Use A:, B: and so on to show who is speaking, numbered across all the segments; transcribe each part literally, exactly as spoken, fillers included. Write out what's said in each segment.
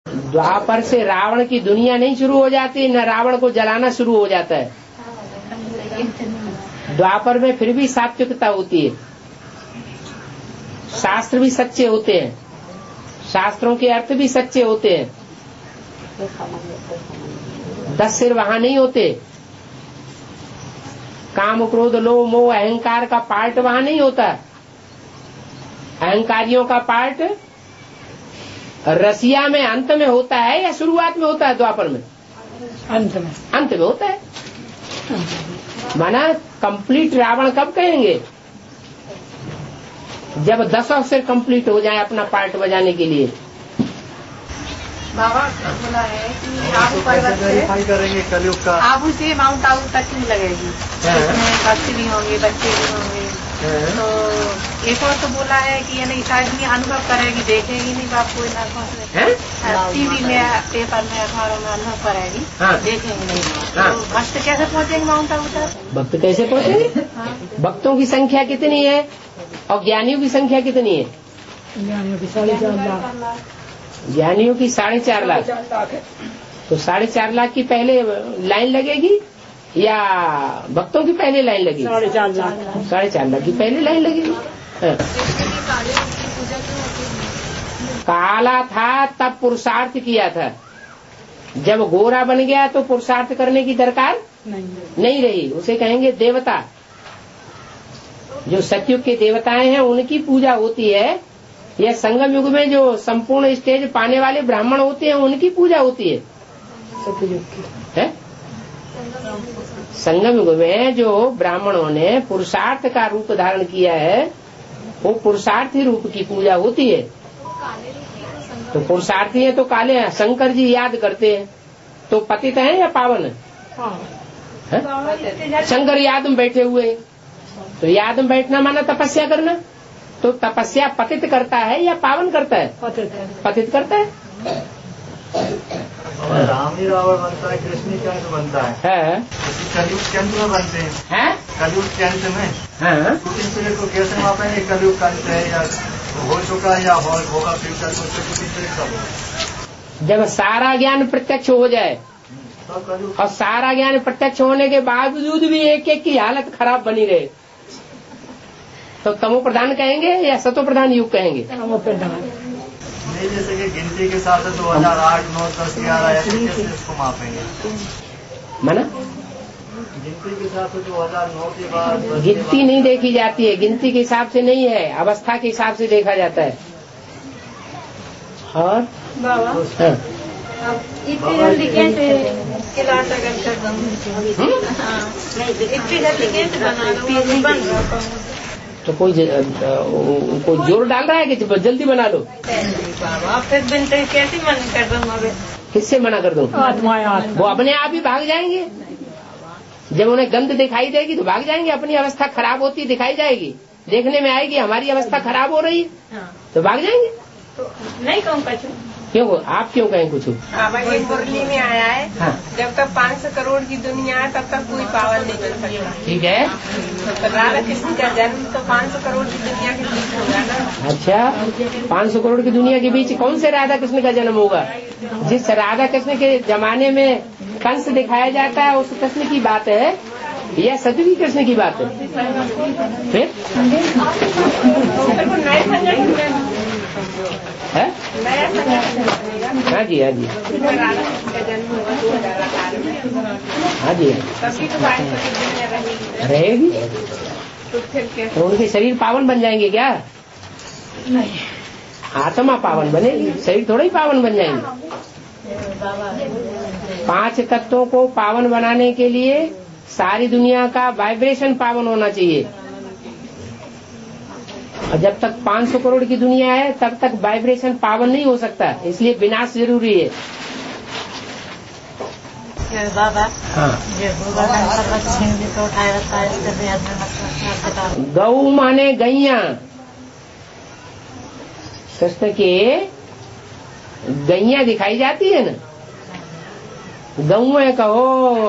A: द्वापर से रावण की दुनिया नहीं शुरू हो जाती, न रावण को जलाना शुरू हो जाता है। द्वापर में फिर भी सात्विकता होती है, शास्त्र भी सच्चे होते हैं, शास्त्रों के अर्थ भी सच्चे होते हैं। दस सिर वहां नहीं होते, काम क्रोध लोभ मोह अहंकार का पार्ट वहां नहीं होता। अहंकारियों का पार्ट रसिया में अंत में होता है या शुरुआत में होता है? द्वापर में
B: अंत में
A: अंत में होता है। माना कंप्लीट रावण कब कहेंगे? जब दस अवसर कंप्लीट हो जाए अपना पार्ट बजाने के लिए।
C: बाबा बोला है कि आबू पर्वत से
D: करेंगे कलयुग का,
C: आबू से माउंट आबू तक नहीं लगेगी, इसमें बच्चे भी होंगे, बच्चे भी होंगे। तो एक और तो बोला है कि ये नहीं शायद नहीं अनुभव करेगी, देखेगी नहीं बाप कोई ना, टीवी में पेपर में अखबारों में अनुभव करेगी, देखेंगे नहीं। तो भक्त कैसे पहुँचेंगे माउंट आबू तक?
A: भक्त कैसे पहुँचेंगे? भक्तों की संख्या कितनी है और ज्ञानियों की संख्या कितनी है?
B: ज्ञानियों की साढ़े चार लाख
A: ज्ञानियों की साढ़े चार लाख तो साढ़े चार लाख की पहले लाइन लगेगी या भक्तों की पहले लाइन लगेगी?
B: साढ़े चार लाख
A: साढ़े चार लाख की पहले लाइन लगेगी। काला था तब पुरुषार्थ किया था, जब गोरा बन गया तो पुरुषार्थ करने की दरकार
B: नहीं,
A: नहीं रही। उसे कहेंगे देवता। जो सतयुग के देवताएं हैं उनकी पूजा होती है, या संगम युग में जो संपूर्ण स्टेज पाने वाले ब्राह्मण होते हैं उनकी पूजा होती है।
B: सतयुग की
A: है? संगम युग में जो ब्राह्मणों ने पुरुषार्थ का रूप धारण किया है वो पुरुषार्थी रूप की पूजा होती है। तो पुरुषार्थी है तो काले हैं। शंकर जी याद करते हैं तो पतित हैं या पावन है? शंकर याद में बैठे हुए, तो याद में बैठना माना तपस्या करना। तो तपस्या पतित करता है या पावन करता है?
B: पतित
A: पतित करता है।
D: और राम ही रावण बनता है, कृष्ण के अंत बनता है,
A: है?
D: कलयुग के अंत में बनते हैं।
A: है?
D: कलयुग के अंत में
A: हाँ?
D: शूटिंग पीरियड को कैसे मापेंगे? कलयुग का अंत है या हो चुका है या होगा फ्यूचर में? शूटिंग पीरियड कब?
A: जब सारा ज्ञान प्रत्यक्ष हो जाए और सारा ज्ञान प्रत्यक्ष होने के बावजूद भी एक एक की हालत खराब बनी रहे तो तमो प्रधान कहेंगे या सतो प्रधान युग कहेंगे?
B: तमो प्रधान।
D: नहीं, जैसे कि गिनती के साथ दो हजार आठ नौ दस ग्यारह ऐसे कैसे इसको मापेंगे?
A: माना
D: गिनती के साथ दो हजार नौ के बाद
A: गिनती नहीं देखी जाती है, गिनती के हिसाब से नहीं है, अवस्था के हिसाब से देखा जाता है। और
C: बाबा
A: हाँ।
C: इतनी जल्दी कैसे क्लास अगर कर दूँ? इतनी जल्दी कैसे बना लो?
A: तो कोई ज, कोई जोर डाल रहा है कि जल्दी बना लो?
C: बाबा फिर बिनते कैसे मना कर दूँ?
A: किससे मना कर दूँ?
B: आत्माएं
A: वो अपने आप ही भाग जाएंगे। जब उन्हें गंध दिखाई देगी तो भाग जाएंगे। अपनी अवस्था खराब होती दिखाई जाएगी, देखने में आएगी हमारी अवस्था खराब हो रही है तो भाग जाएंगे।
C: तो नहीं कहूँ कुछ।
A: क्यों? आप क्यों कहें कुछ?
C: बाबा ये मुरली में आया है,
A: हाँ।
C: जब तक पाँच सौ करोड़ की दुनिया है तब तक कोई पावन नहीं बन सकता।
A: ठीक है।
C: तो राधा कृष्ण का जन्म तो पाँच सौ करोड़ की दुनिया के बीच होगा ना?
A: अच्छा, पाँच सौ करोड़ की दुनिया के बीच कौन से राधा कृष्ण का जन्म होगा? जिस राधा कृष्ण के जमाने में कंस दिखाया जाता है उस कृष्ण की बात है या सतयुगी कृष्ण की बात है? फिर है? हाँ जी, हाँ जी, हाँ जी, रहेगी। तो उनके शरीर पावन बन जाएंगे क्या?
B: नहीं,
A: आत्मा पावन बनेगी, शरीर थोड़ा ही पावन बन जाएंगे। पांच तत्वों को पावन बनाने के लिए सारी दुनिया का वाइब्रेशन पावन होना चाहिए। और जब तक पाँच सौ करोड़ की दुनिया है तब तक वाइब्रेशन पावन नहीं हो सकता, इसलिए विनाश जरूरी है।
C: बाबा
A: हाँ। गौ माने गैया, कृष्ण के गैया दिखाई जाती है ना, गौएं कहो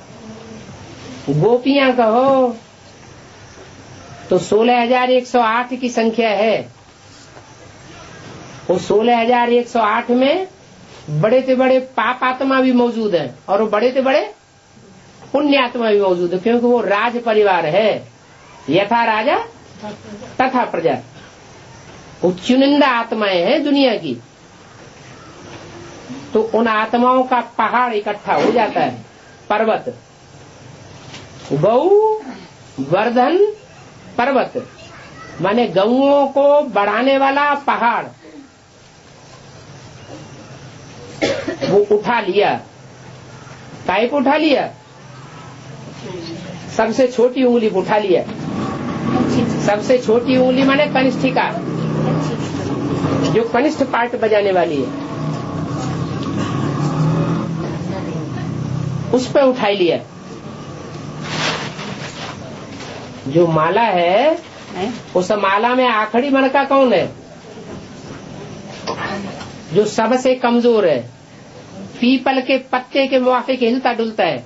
A: गोपियां कहो तो सोलह हजार एक सौ आठ की संख्या है। उस सोलह हजार एक सौ आठ में बड़े से बड़े पाप आत्मा भी मौजूद है और बड़े से बड़े पुण्य आत्मा भी मौजूद है, क्योंकि वो राज परिवार है। यथा राजा तथा प्रजा, वो चुनिंदा आत्माएं हैं दुनिया की। तो उन आत्माओं का पहाड़ इकट्ठा हो जाता है, पर्वत। गौ वर्धन पर्वत माने गौओं को बढ़ाने वाला पहाड़ वो उठा लिया। काय को उठा लिया? सबसे छोटी उंगली को उठा लिया। सबसे छोटी उंगली माने कनिष्ठिका, जो कनिष्ठ पार्ट बजाने वाली है, उस पर उठा लिया। जो माला है, उस माला में आखिरी मणका कौन है? जो सबसे कमजोर है, पीपल के पत्ते के मुआफिक हिलता डुलता है,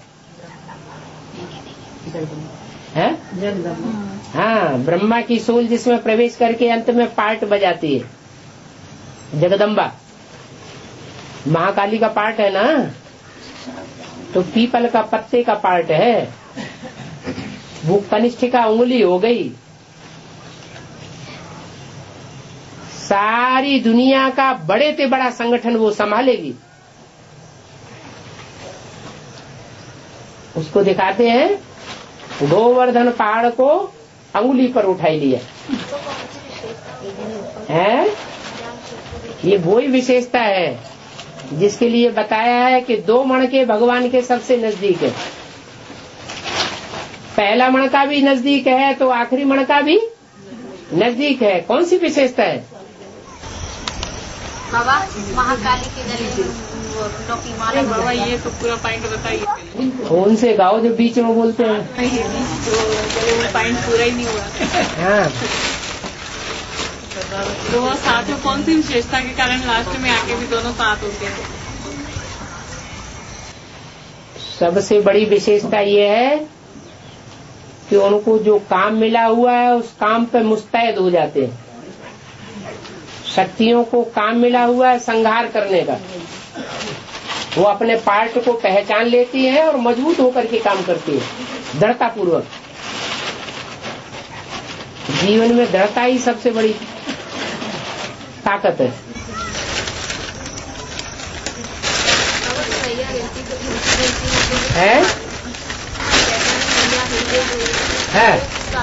A: है? हाँ, ब्रह्मा की सोल जिसमें प्रवेश करके अंत में पार्ट बजाती है। जगदम्बा महाकाली का पार्ट है ना, तो पीपल का पत्ते का पार्ट है। वो कनिष्ठिका उंगली हो गई। सारी दुनिया का बड़े से बड़ा संगठन वो संभालेगी। उसको दिखाते हैं गोवर्धन पहाड़ को अंगुली पर उठाई लिया है। ये वही विशेषता है जिसके लिए बताया है कि दो मणके भगवान के सबसे नजदीक है। पहला मणका भी नजदीक है तो आखिरी मणका भी नजदीक है। कौन सी विशेषता है?
C: बाबा महाकाली के गले में की माला। बाबा ये तो पूरा पॉइंट बताइए।
A: उनसे गाओ जो बीच में बोलते हैं।
C: तो पॉइंट पूरा ही नहीं हुआ।
A: हाँ,
C: तो वो साथ में कौन सी विशेषता के कारण लास्ट में आके भी दोनों साथ होते हैं?
A: सबसे बड़ी विशेषता ये है कि उनको जो काम मिला हुआ है उस काम पे मुस्तैद हो जाते हैं। शक्तियों को काम मिला हुआ है संहार करने का, वो अपने पार्ट को पहचान लेती है और मजबूत होकर के काम करती है दृढ़ता पूर्वक। जीवन में दृढ़ता ही सबसे बड़ी ताकत है। है? है?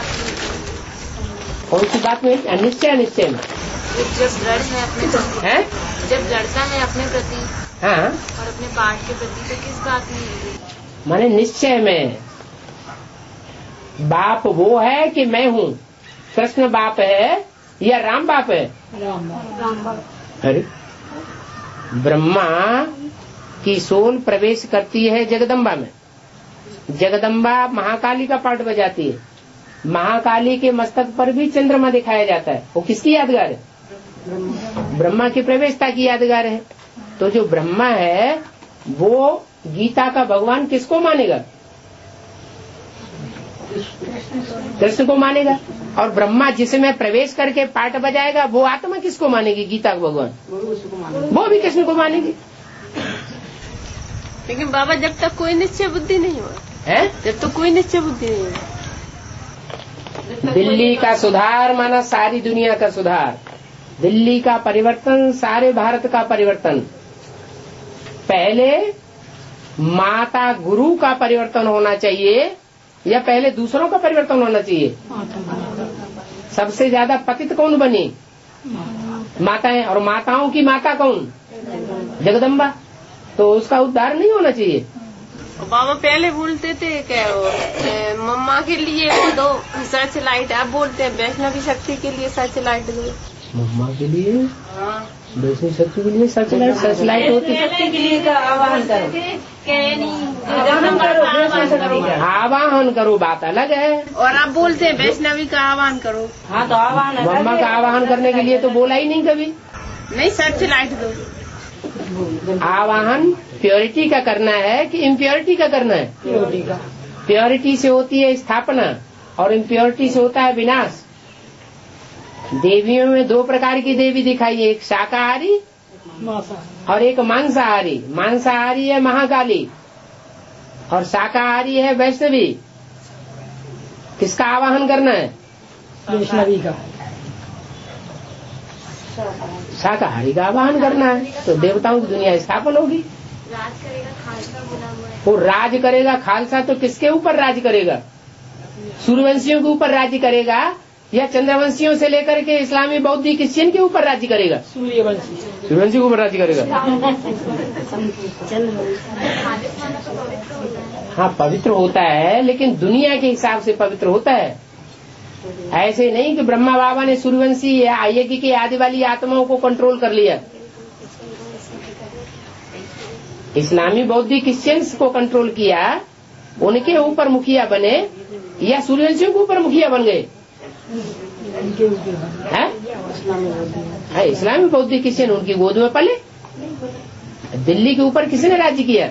A: कौन सी बात में? निश्चय निश्चय में
C: जब दृढ़ है अपने प्रति,
A: है?
C: जब दृढ़ता है अपने प्रति,
A: हाँ,
C: और अपने पाठ के प्रति, तो किस बात में?
A: माने निश्चय में बाप वो है कि मैं हूँ। कृष्ण बाप है या राम बाप है?
B: राम बाप।
A: अरे ब्रह्मा की सोल प्रवेश करती है जगदम्बा में। जगदम्बा महाकाली का पाठ बजाती है। महाकाली के मस्तक पर भी चंद्रमा दिखाया जाता है। वो किसकी यादगार है? ब्रह्मा की प्रवेशता की यादगार है। तो जो ब्रह्मा है वो गीता का भगवान किसको मानेगा? कृष्ण को मानेगा। और ब्रह्मा जिसमें प्रवेश करके पाठ बजाएगा वो आत्मा किसको मानेगी? गीता का भगवान, वो भी कृष्ण को मानेगी।
C: लेकिन बाबा जब तक कोई निश्चय बुद्धि नहीं हुआ है, जब तक कोई निश्चय बुद्धि नहीं हुआ,
A: दिल्ली का सुधार माना सारी दुनिया का सुधार, दिल्ली का परिवर्तन सारे भारत का परिवर्तन। पहले माता गुरु का परिवर्तन होना चाहिए या पहले दूसरों का परिवर्तन होना चाहिए? सबसे ज्यादा पतित कौन बनी? माताएं। और माताओं की माता कौन? जगदम्बा। तो उसका उद्धार नहीं होना चाहिए?
C: बाबा पहले बोलते थे क्या मम्मा के लिए वो दो सर्च लाइट, अब बोलते हैं वैष्णवी शक्ति के लिए सर्च लाइट दो।
A: मम्मा के लिए वैष्णवी शक्ति के लिए सर्च लाइट, सर्च लाइट होती है।
B: आवाहन करो,
A: आवाहन करो बात अलग है।
C: और आप बोलते हैं वैष्णवी का आह्वान करो।
B: हाँ तो आवाहन।
A: मम्मा का आवाहन करने के लिए तो बोला ही नहीं कभी।
C: नहीं, सर्च लाइट दो।
A: आवाहन प्योरिटी का करना है कि इम्प्योरिटी का करना है?
B: प्योरिटी का।
A: प्योरिटी से होती है स्थापना और इम्प्योरिटी से होता है विनाश। देवियों में दो प्रकार की देवी दिखाई है, एक शाकाहारी और एक मांसाहारी। मांसाहारी है महाकाली और शाकाहारी है वैष्णवी। किसका आवाहन करना है?
B: वैष्णवी का।
A: शाकाहारी का आवाहन करना है तो देवताओं की दुनिया स्थापन होगी।
E: राज करेगा खालसा बोला हुआ है।
A: वो राज करेगा खालसा तो किसके ऊपर राज करेगा? सूर्यवंशियों के ऊपर राज्य करेगा या चंद्रवंशियों से लेकर के इस्लामी बौद्ध क्रिश्चियन के ऊपर राज्य करेगा?
B: सूर्यवंशी।
A: सूर्यवंशी के ऊपर राज्य करेगा। हाँ पवित्र होता है लेकिन दुनिया के हिसाब से पवित्र होता है। ऐसे नहीं कि ब्रह्मा बाबा ने सूर्यवंशी या यज्ञ की आदि वाली आत्माओं को कंट्रोल कर लिया। इस्लामी बौद्ध क्रिश्चियंस को कंट्रोल किया, उनके ऊपर मुखिया बने या सूर्यवंशियों के ऊपर मुखिया बन गए? है इस्लामी बौद्ध क्रिश्चियन उनकी गोद में पले। दिल्ली के ऊपर किसने राज्य किया?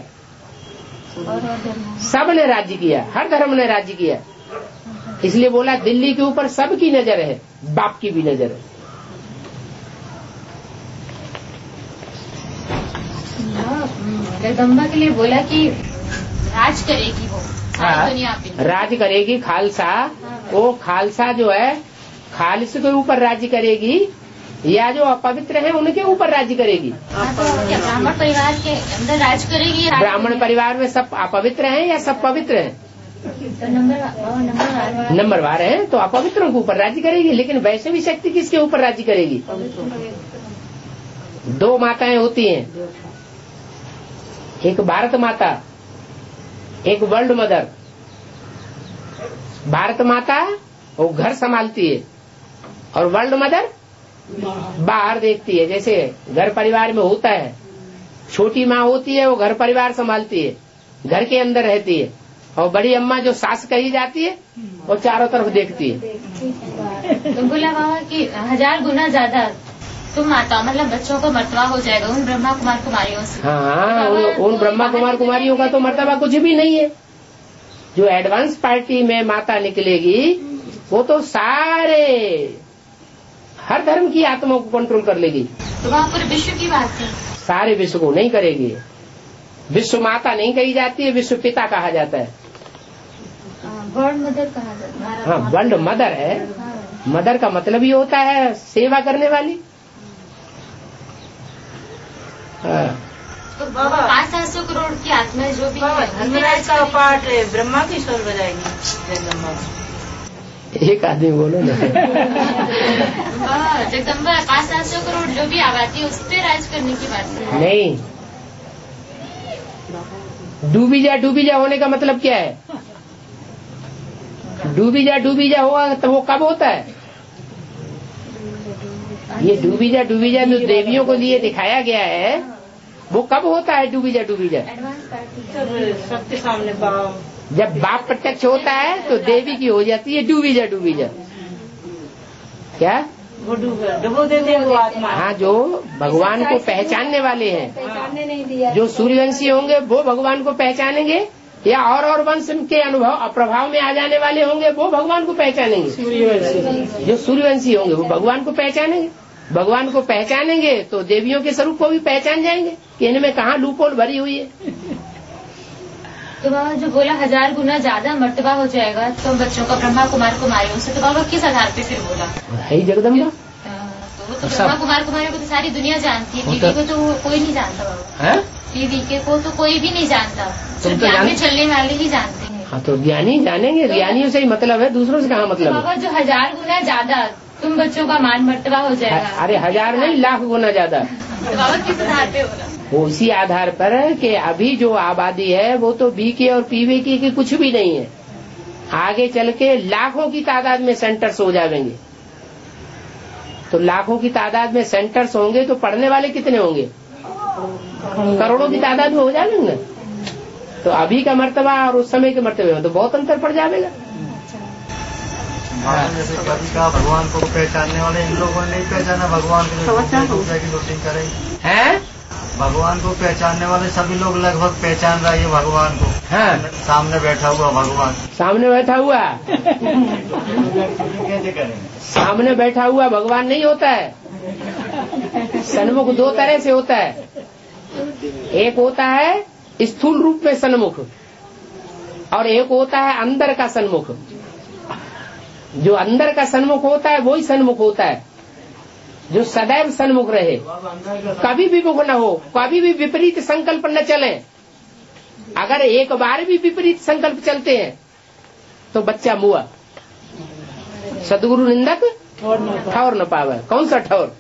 A: सब ने राज्य किया, हर धर्म ने राज्य किया। इसलिए बोला दिल्ली के ऊपर सबकी नजर है, बाप की भी नजर है।
E: जगदम्बा के लिए बोला कि राज करेगी वो सारी दुनिया पे।
A: राज करेगी खालसा। वो खालसा जो है खालिस के ऊपर राज्य करेगी या जो अपवित्र है उनके ऊपर राज्य करेगी?
E: ब्राह्मण परिवार के अंदर राज करेगी।
A: ब्राह्मण परिवार में सब अपवित्र हैं या सब पवित्र हैं?
E: तो नंबर
A: नंबरवार है तो अपवित्रों के ऊपर राज्य करेगी। लेकिन वैष्णवी शक्ति किसके ऊपर राज्य करेगी? दो माताएं होती हैं, एक भारत माता, एक वर्ल्ड मदर। भारत माता वो घर संभालती है और वर्ल्ड मदर बाहर देखती है। जैसे घर परिवार में होता है, छोटी माँ होती है वो घर परिवार संभालती है, घर के अंदर रहती है, और बड़ी अम्मा जो सास कही जाती है वो चारों तरफ देखती है।
E: तो बोला बाबा कि हजार गुना ज्यादा तुम माता मतलब बच्चों को मर्तबा हो जाएगा उन ब्रह्मा कुमार कुमारियों से।
A: हाँ, उन, उन ब्रह्मा कुमार कुमारियों का तो मर्तबा कुछ भी नहीं है। जो एडवांस पार्टी में माता निकलेगी वो तो सारे हर धर्म की आत्माओं को कंट्रोल कर लेगी।
E: तो वहाँ पूरे विश्व की बात है।
A: सारे विश्व को नहीं करेगी। विश्व माता नहीं कही जाती है, विश्व पिता कहा जाता है।
E: वर्ल्ड मदर कहा जाता है।
A: हाँ, वर्ल्ड मदर है। मदर का मतलब ही होता है सेवा करने वाली। हाँ।
E: तो पाँच सात सौ करोड़ की आत्मा जो भी
B: धर्मराज का पाठ ब्रह्मा की स्वर बजाएगी जगदम्बा।
A: एक आदमी बोलो ना।
E: जगदम्बा पाँच सात सौ करोड़ जो भी आबादी है उस पर राज करने की बात है।
A: नहीं, डूबी जा डूबी जा होने का मतलब क्या है? डूबी जा डूबी जा होगा तो वो कब होता है? ये डूबी जा डूबी जा जो देवियों को लिए दिखाया गया है वो कब होता है? डूबी जा डूबी जा
B: सबके सामने बाप
A: जब बाप प्रत्यक्ष होता है तो देवी की हो जाती है डूबी जा डूबी जा। क्या
B: वो डुबो देते हैं वो आत्मा।
A: हाँ, जो भगवान को पहचानने वाले हैं,
B: पहचानने नहीं दिया।
A: जो सूर्यवंशी होंगे वो भगवान को पहचानेंगे या और और वंश के अनुभव प्रभाव में आ जाने वाले होंगे वो भगवान को पहचानेंगे।
B: सूर्यवंशी
A: जो सूर्यवंशी होंगे वो भगवान को पहचानेंगे। भगवान को पहचानेंगे तो देवियों के स्वरूप को भी पहचान जाएंगे कि इनमें कहाँ लूपोल भरी हुई है।
E: तो बाबा जो बोला हजार गुना ज्यादा मर्तबा हो जाएगा तो बच्चों का ब्रह्मा कुमार कुमारियों से, तो बाबा किस आधार पे फिर बोला?
A: है जगदम्बा।
E: तो वो तो ब्रह्मा कुमार कुमारियों को तो सारी दुनिया जानती है, दीदी को तो कोई नहीं जानता बाबा। दीदी के को तो कोई भी नहीं जानता, सिर्फ ज्ञान में चलने वाले ही जानते हैं।
A: हाँ, तो ज्ञानी जानेंगे, ज्ञानियों से ही मतलब है, दूसरों से कहाँ मतलब है?
E: बाबा जो हजार गुना ज्यादा तुम बच्चों का मान मर्तबा हो जाएगा।
A: अरे हजार नहीं, लाख गुना ज्यादा।
E: तो बाबा किस आधार पे बोला?
A: वो इसी आधार पर है कि अभी जो आबादी है वो तो बी के और पीवे की, की कुछ भी नहीं है। आगे चल के लाखों की तादाद में सेंटर्स हो जाएंगे। तो लाखों की तादाद में सेंटर्स होंगे तो पढ़ने वाले कितने होंगे? करोड़ों की तादाद में हो जाएंगे ना। तो अभी का मर्तबा और उस समय के मर्तबे में तो बहुत अंतर पड़ जाएगा।
D: जैसे कभी कहा भगवान को पहचानने वाले इन लोगों ने नहीं पहचाना भगवान को, दूसरे की शूटिंग करें हैं। भगवान को पहचानने वाले सभी लोग लगभग पहचान रहे हैं भगवान को। हाँ, सामने बैठा हुआ भगवान,
A: सामने बैठा हुआ
D: कैसे करेंगे?
A: सामने बैठा हुआ भगवान नहीं होता है। सन्मुख दो तरह से होता है। एक होता है स्थूल रूप में सन्मुख और एक होता है अंदर का सन्मुख। जो अंदर का सन्मुख होता है वही सन्मुख होता है जो सदैव सन्मुख रहे, कभी विमुख न हो, कभी भी विपरीत संकल्प न चले। अगर एक बार भी विपरीत संकल्प चलते हैं तो बच्चा मुआ। सदगुरु निंदक ठौर न पावे। कौन सा ठौर?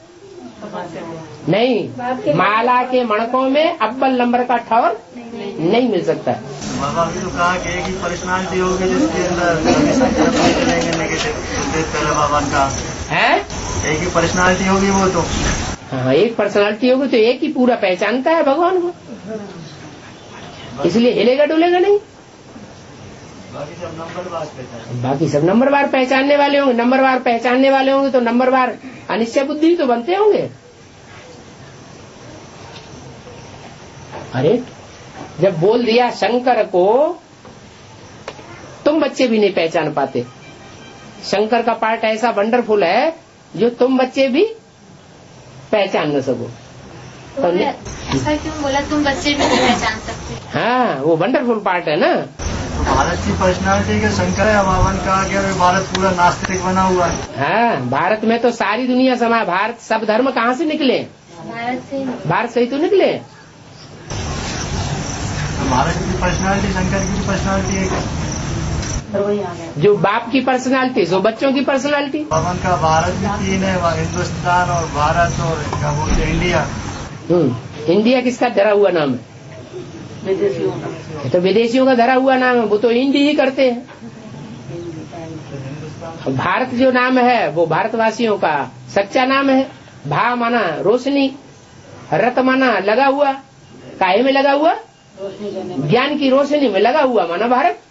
A: नहीं, माला के मणकों में अव्वल नंबर का ठौर नहीं मिल सकता।
D: बाबा अभी तो कहा कि एक ही पर्सनालिटी होगी जिसके अंदर नेगेटिव बाबा का
A: है,
D: एक ही पर्सनालिटी होगी वो तो।
A: हाँ, एक पर्सनालिटी होगी तो एक ही पूरा पहचानता है भगवान को, इसलिए हिलेगा डुलेगा नहीं।
D: बाकी सब नंबरवार पहचान
A: बाकी सब नंबरवार पहचानने वाले होंगे। नंबरवार पहचानने वाले होंगे तो नंबरवार अनिश्चय बुद्धि तो बनते होंगे। अरे जब बोल दिया शंकर को, तुम बच्चे भी नहीं पहचान पाते। शंकर का पार्ट ऐसा वंडरफुल है जो तुम बच्चे भी पहचान न सको।
E: तो ऐसा क्यों बोला तुम बच्चे भी नहीं पहचान सकते?
A: हाँ, वो वंडरफुल पार्ट है ना।
D: भारत की पर्सनालिटी के शंकर है। बावन कहा गया भारत पूरा नास्तिक बना हुआ है।
A: हाँ, भारत में तो सारी दुनिया समा। भारत सब धर्म कहाँ से निकले?
E: भारत से
A: भारत से ही तो निकले।
D: भारत की पर्सनालिटी शंकर की पर्सनालिटी है।
A: जो बाप की पर्सनालिटी सो बच्चों की पर्सनालिटी।
D: बावन का भारत भी तीन है, हिंदुस्तान और भारत और क्या बोलते हैं इंडिया।
A: हम्म इंडिया किसका धरा हुआ नाम है?
C: विदेशियों का।
A: तो विदेशियों का धरा हुआ नाम है, वो तो इंडी ही करते हैं। भारत जो नाम है वो भारतवासियों का सच्चा नाम है। भा माना रोशनी, रत माना लगा हुआ। काहे में लगा हुआ? ज्ञान की रोशनी में लगा हुआ माना भारत।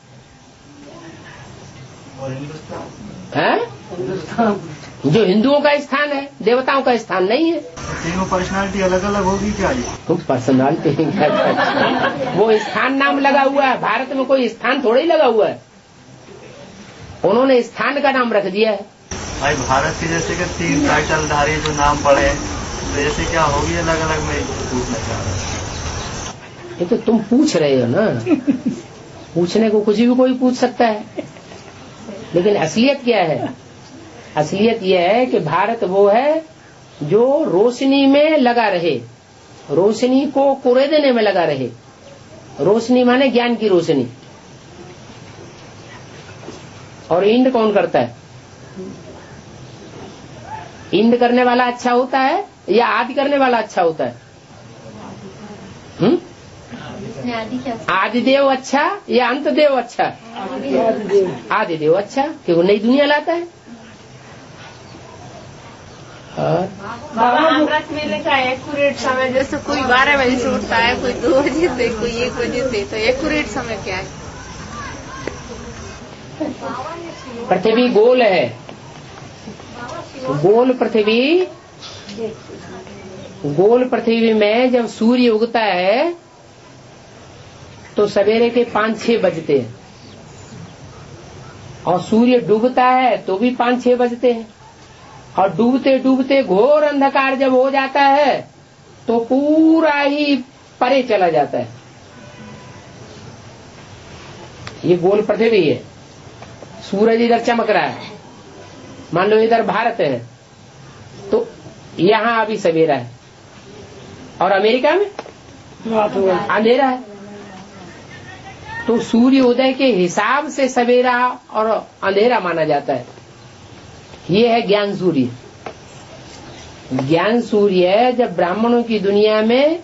D: और हिंदुस्तान
A: है जो हिंदुओं का स्थान है, देवताओं का स्थान नहीं है।
D: तीनों पर्सनालिटी अलग अलग होगी क्या? ये
A: पर्सनालिटी वो स्थान नाम लगा हुआ है। भारत में कोई स्थान थोड़ा ही लगा हुआ है, उन्होंने स्थान का नाम रख दिया है।
D: भाई भारत के जैसे कि तीन टाइटल धारी जो नाम पड़े तो ऐसे क्या होगी अलग अलग में पूछना चाह रहा हूँ।
A: ये तो तुम पूछ रहे हो ना। पूछने को कुछ भी कोई पूछ सकता है, लेकिन असलियत क्या है? असलियत यह है कि भारत वो है जो रोशनी में लगा रहे, रोशनी को कुरेदने में लगा रहे। रोशनी माने ज्ञान की रोशनी। और इंड कौन करता है? इंड करने वाला अच्छा होता है या आदि करने वाला अच्छा होता है? हम्म आदिदेव अच्छा या अंतदेव अच्छा? आदिदेव अच्छा, क्योंकि नई दुनिया लाता है।
C: बाबा अमृत मेले का एक्यूरेट समय, जैसे कोई बारह बजे से उठता है, कोई दो बजे से, कोई एक बजे से, तो एक्यूरेट समय क्या है?
A: पृथ्वी गोल है। गोल पृथ्वी गोल पृथ्वी में जब सूर्य उगता है तो सवेरे के पाँच छह बजते हैं, और सूर्य डूबता है तो भी पाँच छह बजते हैं, और डूबते डूबते घोर अंधकार जब हो जाता है तो पूरा ही परे चला जाता है। ये गोल पृथ्वी है। सूरज इधर चमक रहा है, मान लो इधर भारत है, तो यहाँ अभी सवेरा है और अमेरिका में अंधेरा है। तो सूर्य उदय के हिसाब से सवेरा और अंधेरा माना जाता है। ये है ज्ञान सूर्य। ज्ञान सूर्य जब ब्राह्मणों की दुनिया में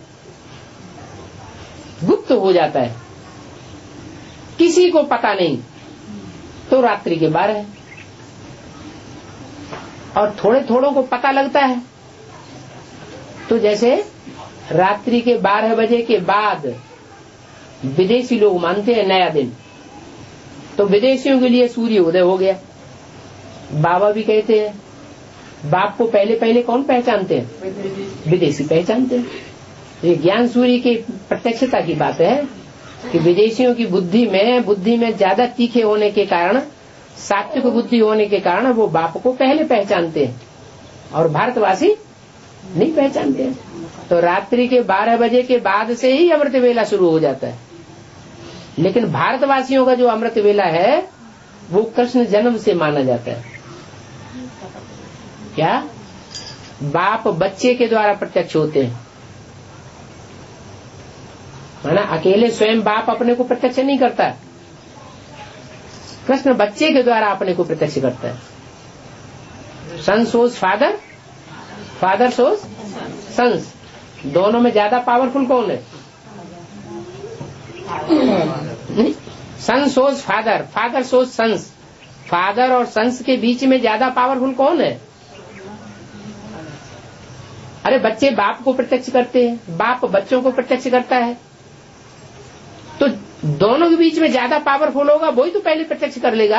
A: गुप्त हो जाता है, किसी को पता नहीं, तो रात्रि के बारह है, और थोड़े थोड़ों को पता लगता है। तो जैसे रात्रि के बारह बजे के बाद विदेशी लोग मानते हैं नया दिन, तो विदेशियों के लिए सूर्य उदय हो गया। बाबा भी कहते हैं, बाप को पहले पहले कौन पहचानते हैं? विदेशी पहचानते हैं। ये ज्ञान सूर्य की प्रत्यक्षता की बात है कि विदेशियों की बुद्धि में बुद्धि में ज्यादा तीखे होने के कारण, सात्विक बुद्धि होने के कारण वो बाप को पहले पहचानते हैं, और भारतवासी नहीं पहचानते। तो रात्रि के बारह बजे के बाद से ही अमृत वेला शुरू हो जाता है। लेकिन भारतवासियों का जो अमृत वेला है वो कृष्ण जन्म से माना जाता है। क्या बाप बच्चे के द्वारा प्रत्यक्ष होते हैं, है ना। अकेले स्वयं बाप अपने को प्रत्यक्ष नहीं करता, कृष्ण बच्चे के द्वारा अपने को प्रत्यक्ष करता है। Son sows father, father sows sons. दोनों में ज्यादा पावरफुल कौन है? Son sows father, father sows sons. Father और सन्स के बीच में ज्यादा पावरफुल कौन है? अरे बच्चे बाप को प्रत्यक्ष करते हैं, बाप बच्चों को प्रत्यक्ष करता है, तो दोनों के बीच में ज्यादा पावरफुल होगा वही तो पहले प्रत्यक्ष कर लेगा।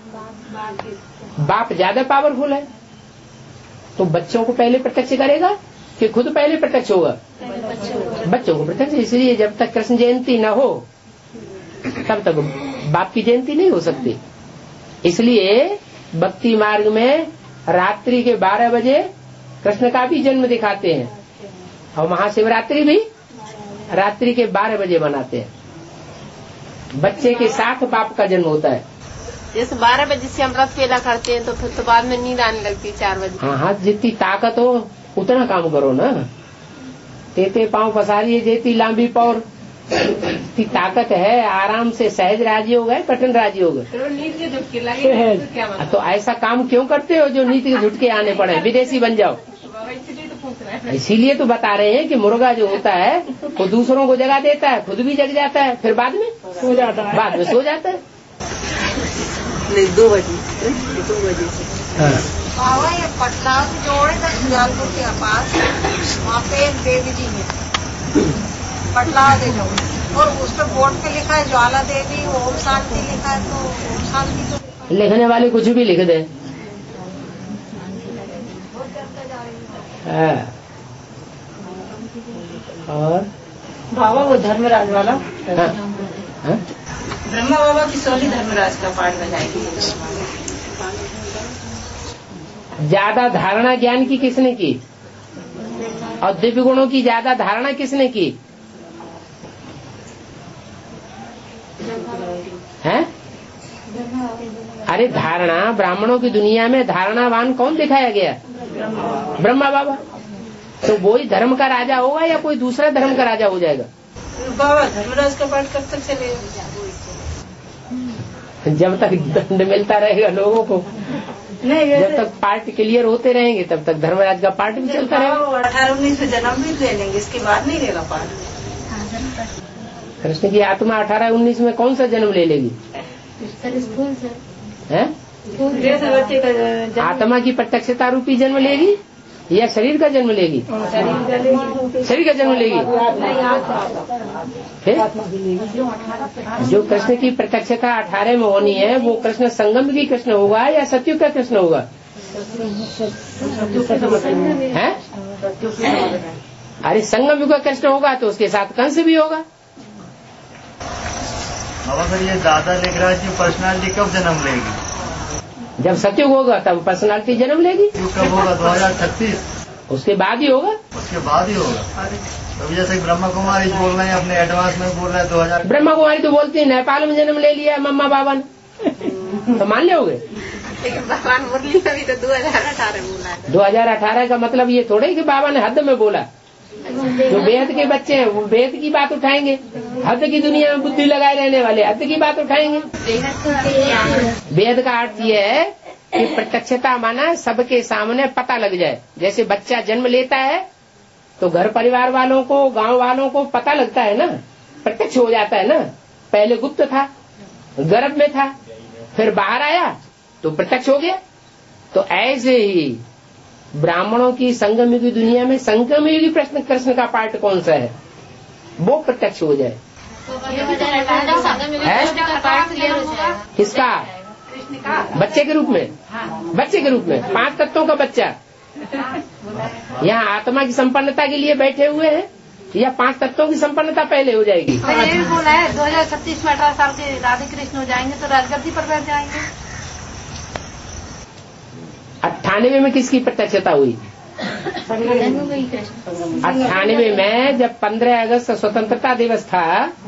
A: बाप ज्यादा पावरफुल है तो बच्चों को पहले प्रत्यक्ष करेगा कि खुद पहले प्रत्यक्ष होगा? बच्चों को प्रत्यक्ष। इसलिए जब तक कृष्ण जयंती न हो तब तक बाप की जयंती नहीं हो सकती। इसलिए भक्ति मार्ग में रात्रि के बारह बजे कृष्ण का भी जन्म दिखाते हैं, और महाशिवरात्रि भी रात्रि के बारह बजे मनाते हैं। बच्चे के साथ बाप का जन्म होता है।
C: जैसे बारह बजे से अमृत वेला करते हैं तो फिर तो बाद में नींद आने लगती है चार बजे।
A: हाँ हाँ, जितनी ताकत हो उतना काम करो ना। तेते पाँव पसारिए जेती लांबी पौर, इतनी ताकत है, आराम से सहज राजी हो गए, पठन राजी हो गए।
C: नींद के झटके लगे तो क्या मतलब?
A: तो ऐसा काम क्यों करते हो जो नीति के झुटके आने पड़े, विदेशी बन जाओ। इसीलिए तो बता रहे हैं कि मुर्गा जो होता है वो दूसरों को जगा देता है, खुद भी जग जाता है, फिर बाद में सो जाता है, बाद में सो जाता है।
C: दो बजे दो बजे से
B: बाबा ये पटना से जोड़े तक जलालपुर के पास वहाँ पे एक देवी जी है, पटला देवी, और उस पर बोर्ड पे लिखा है ज्वाला देवी, ओम शांति लिखा है। तो ओम शांति तो
A: लिखने वाले कुछ भी लिख दे। और
B: बाबा वो धर्मराज वाला,
A: हाँ, हाँ?
B: ब्रह्मा बाबा की सोली धर्मराज का पाठ बजाएगी।
A: ज्यादा धारणा ज्ञान की किसने की, और दिव्य गुणों की ज्यादा धारणा किसने की है? अरे धारणा, ब्राह्मणों की दुनिया में धारणावान कौन दिखाया गया? ब्रह्मा बाबा। तो वही धर्म का राजा होगा या कोई दूसरा धर्म का राजा हो जाएगा?
B: बाबा धर्मराज का पाठ कब तक चलेगा?
A: जब तक दंड मिलता रहेगा लोगों को,
B: नहीं,
A: जब तक पार्ट क्लियर होते रहेंगे तब तक धर्मराज का पार्ट भी चलता रहेगा।
B: अठारह उन्नीस में जन्म भी ले लेंगे, इसके बाद नहीं लेगा पार्ट।
A: कृष्ण की आत्मा अठारह उन्नीस में कौन सा जन्म ले लेगी? है? आत्मा की प्रत्यक्षता रूपी जन्म लेगी या शरीर का जन्म लेगी? शरीर का जन्म लेगी। फिर जो कृष्ण की प्रत्यक्षता अठारह में होनी है वो कृष्ण संगम की कृष्ण होगा या सत्युग का कृष्ण होगा? है? अरे संगम युग का कृष्ण होगा तो उसके साथ कंस भी होगा।
D: बाबा सर ये दादा लेकर की पर्सनालिटी कब जन्म लेगी?
A: जब सत्युग होगा तब पर्सनालिटी जन्म लेगी।
D: कब होगा? दो हजार छत्तीस
A: उसके बाद ही होगा।
D: उसके बाद ही होगा। तो जैसे ब्रह्मा कुमारी बोल रहे हैं, अपने एडवांस में बोल रहे हैं दो हजार।
A: ब्रह्मा कुमारी तो बोलती है नेपाल में जन्म ले लिया मम्मा बाबा ने, तो मान लोगे?
C: लेकिन भगवान मुरली का भी तो दो हजार अठारह बोला है।
A: दो हजार अठारह का मतलब ये थोड़े कि बाबा ने हद में बोला। जो बेहद के बच्चे हैं वो बेहद की बात उठाएंगे, हद की दुनिया में बुद्धि लगाए रहने वाले हद की बात उठाएंगे। बेहद का अर्थ ये है कि प्रत्यक्षता माना सबके सामने पता लग जाए। जैसे बच्चा जन्म लेता है तो घर परिवार वालों को, गांव वालों को पता लगता है ना, प्रत्यक्ष हो जाता है ना। पहले गुप्त था, गर्भ में था, फिर बाहर आया तो प्रत्यक्ष हो गया। तो ऐसे ही ब्राह्मणों की संगम युगी दुनिया में संगम युगी प्रश्न कृष्ण का पार्ट कौन सा है वो प्रत्यक्ष हो जाए। किसका? बच्चे के रूप में, बच्चे के रूप में, पांच तत्वों का बच्चा। यहाँ आत्मा की संपन्नता के लिए बैठे हुए हैं या पांच तत्वों की संपन्नता पहले हो जाएगी?
C: ये भी बोला है दो हजार छत्तीस में अठारह साल के राधे कृष्ण हो जाएंगे तो राजगद्दी पर बैठ जाएंगे।
A: अट्ठानवे में किसकी प्रत्यक्षता हुई? अट्ठानवे में जब पंद्रह अगस्त स्वतंत्रता दिवस था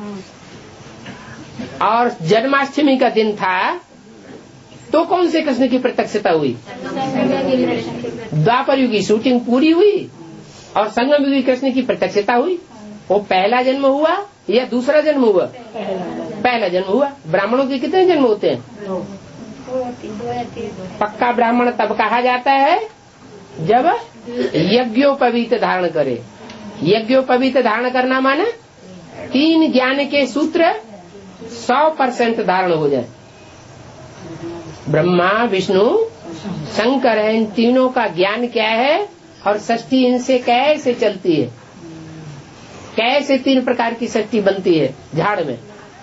A: और जन्माष्टमी का दिन था, तो कौन से कृष्ण की प्रत्यक्षता हुई? द्वापर युग की शूटिंग पूरी हुई और संगम युग कृष्ण की प्रत्यक्षता हुई। वो पहला जन्म हुआ या दूसरा जन्म हुआ? पहला जन्म हुआ। ब्राह्मणों के कितने जन्म होते हैं? पक्का ब्राह्मण तब कहा जाता है जब यज्ञोपवीत धारण करे। यज्ञोपवीत धारण करना माने तीन ज्ञान के सूत्र सौ परसेंट धारण हो जाए। ब्रह्मा विष्णु शंकर है, इन तीनों का ज्ञान क्या है और षष्ठी इनसे कैसे चलती है, कैसे तीन प्रकार की षष्ठी बनती है झाड़ में।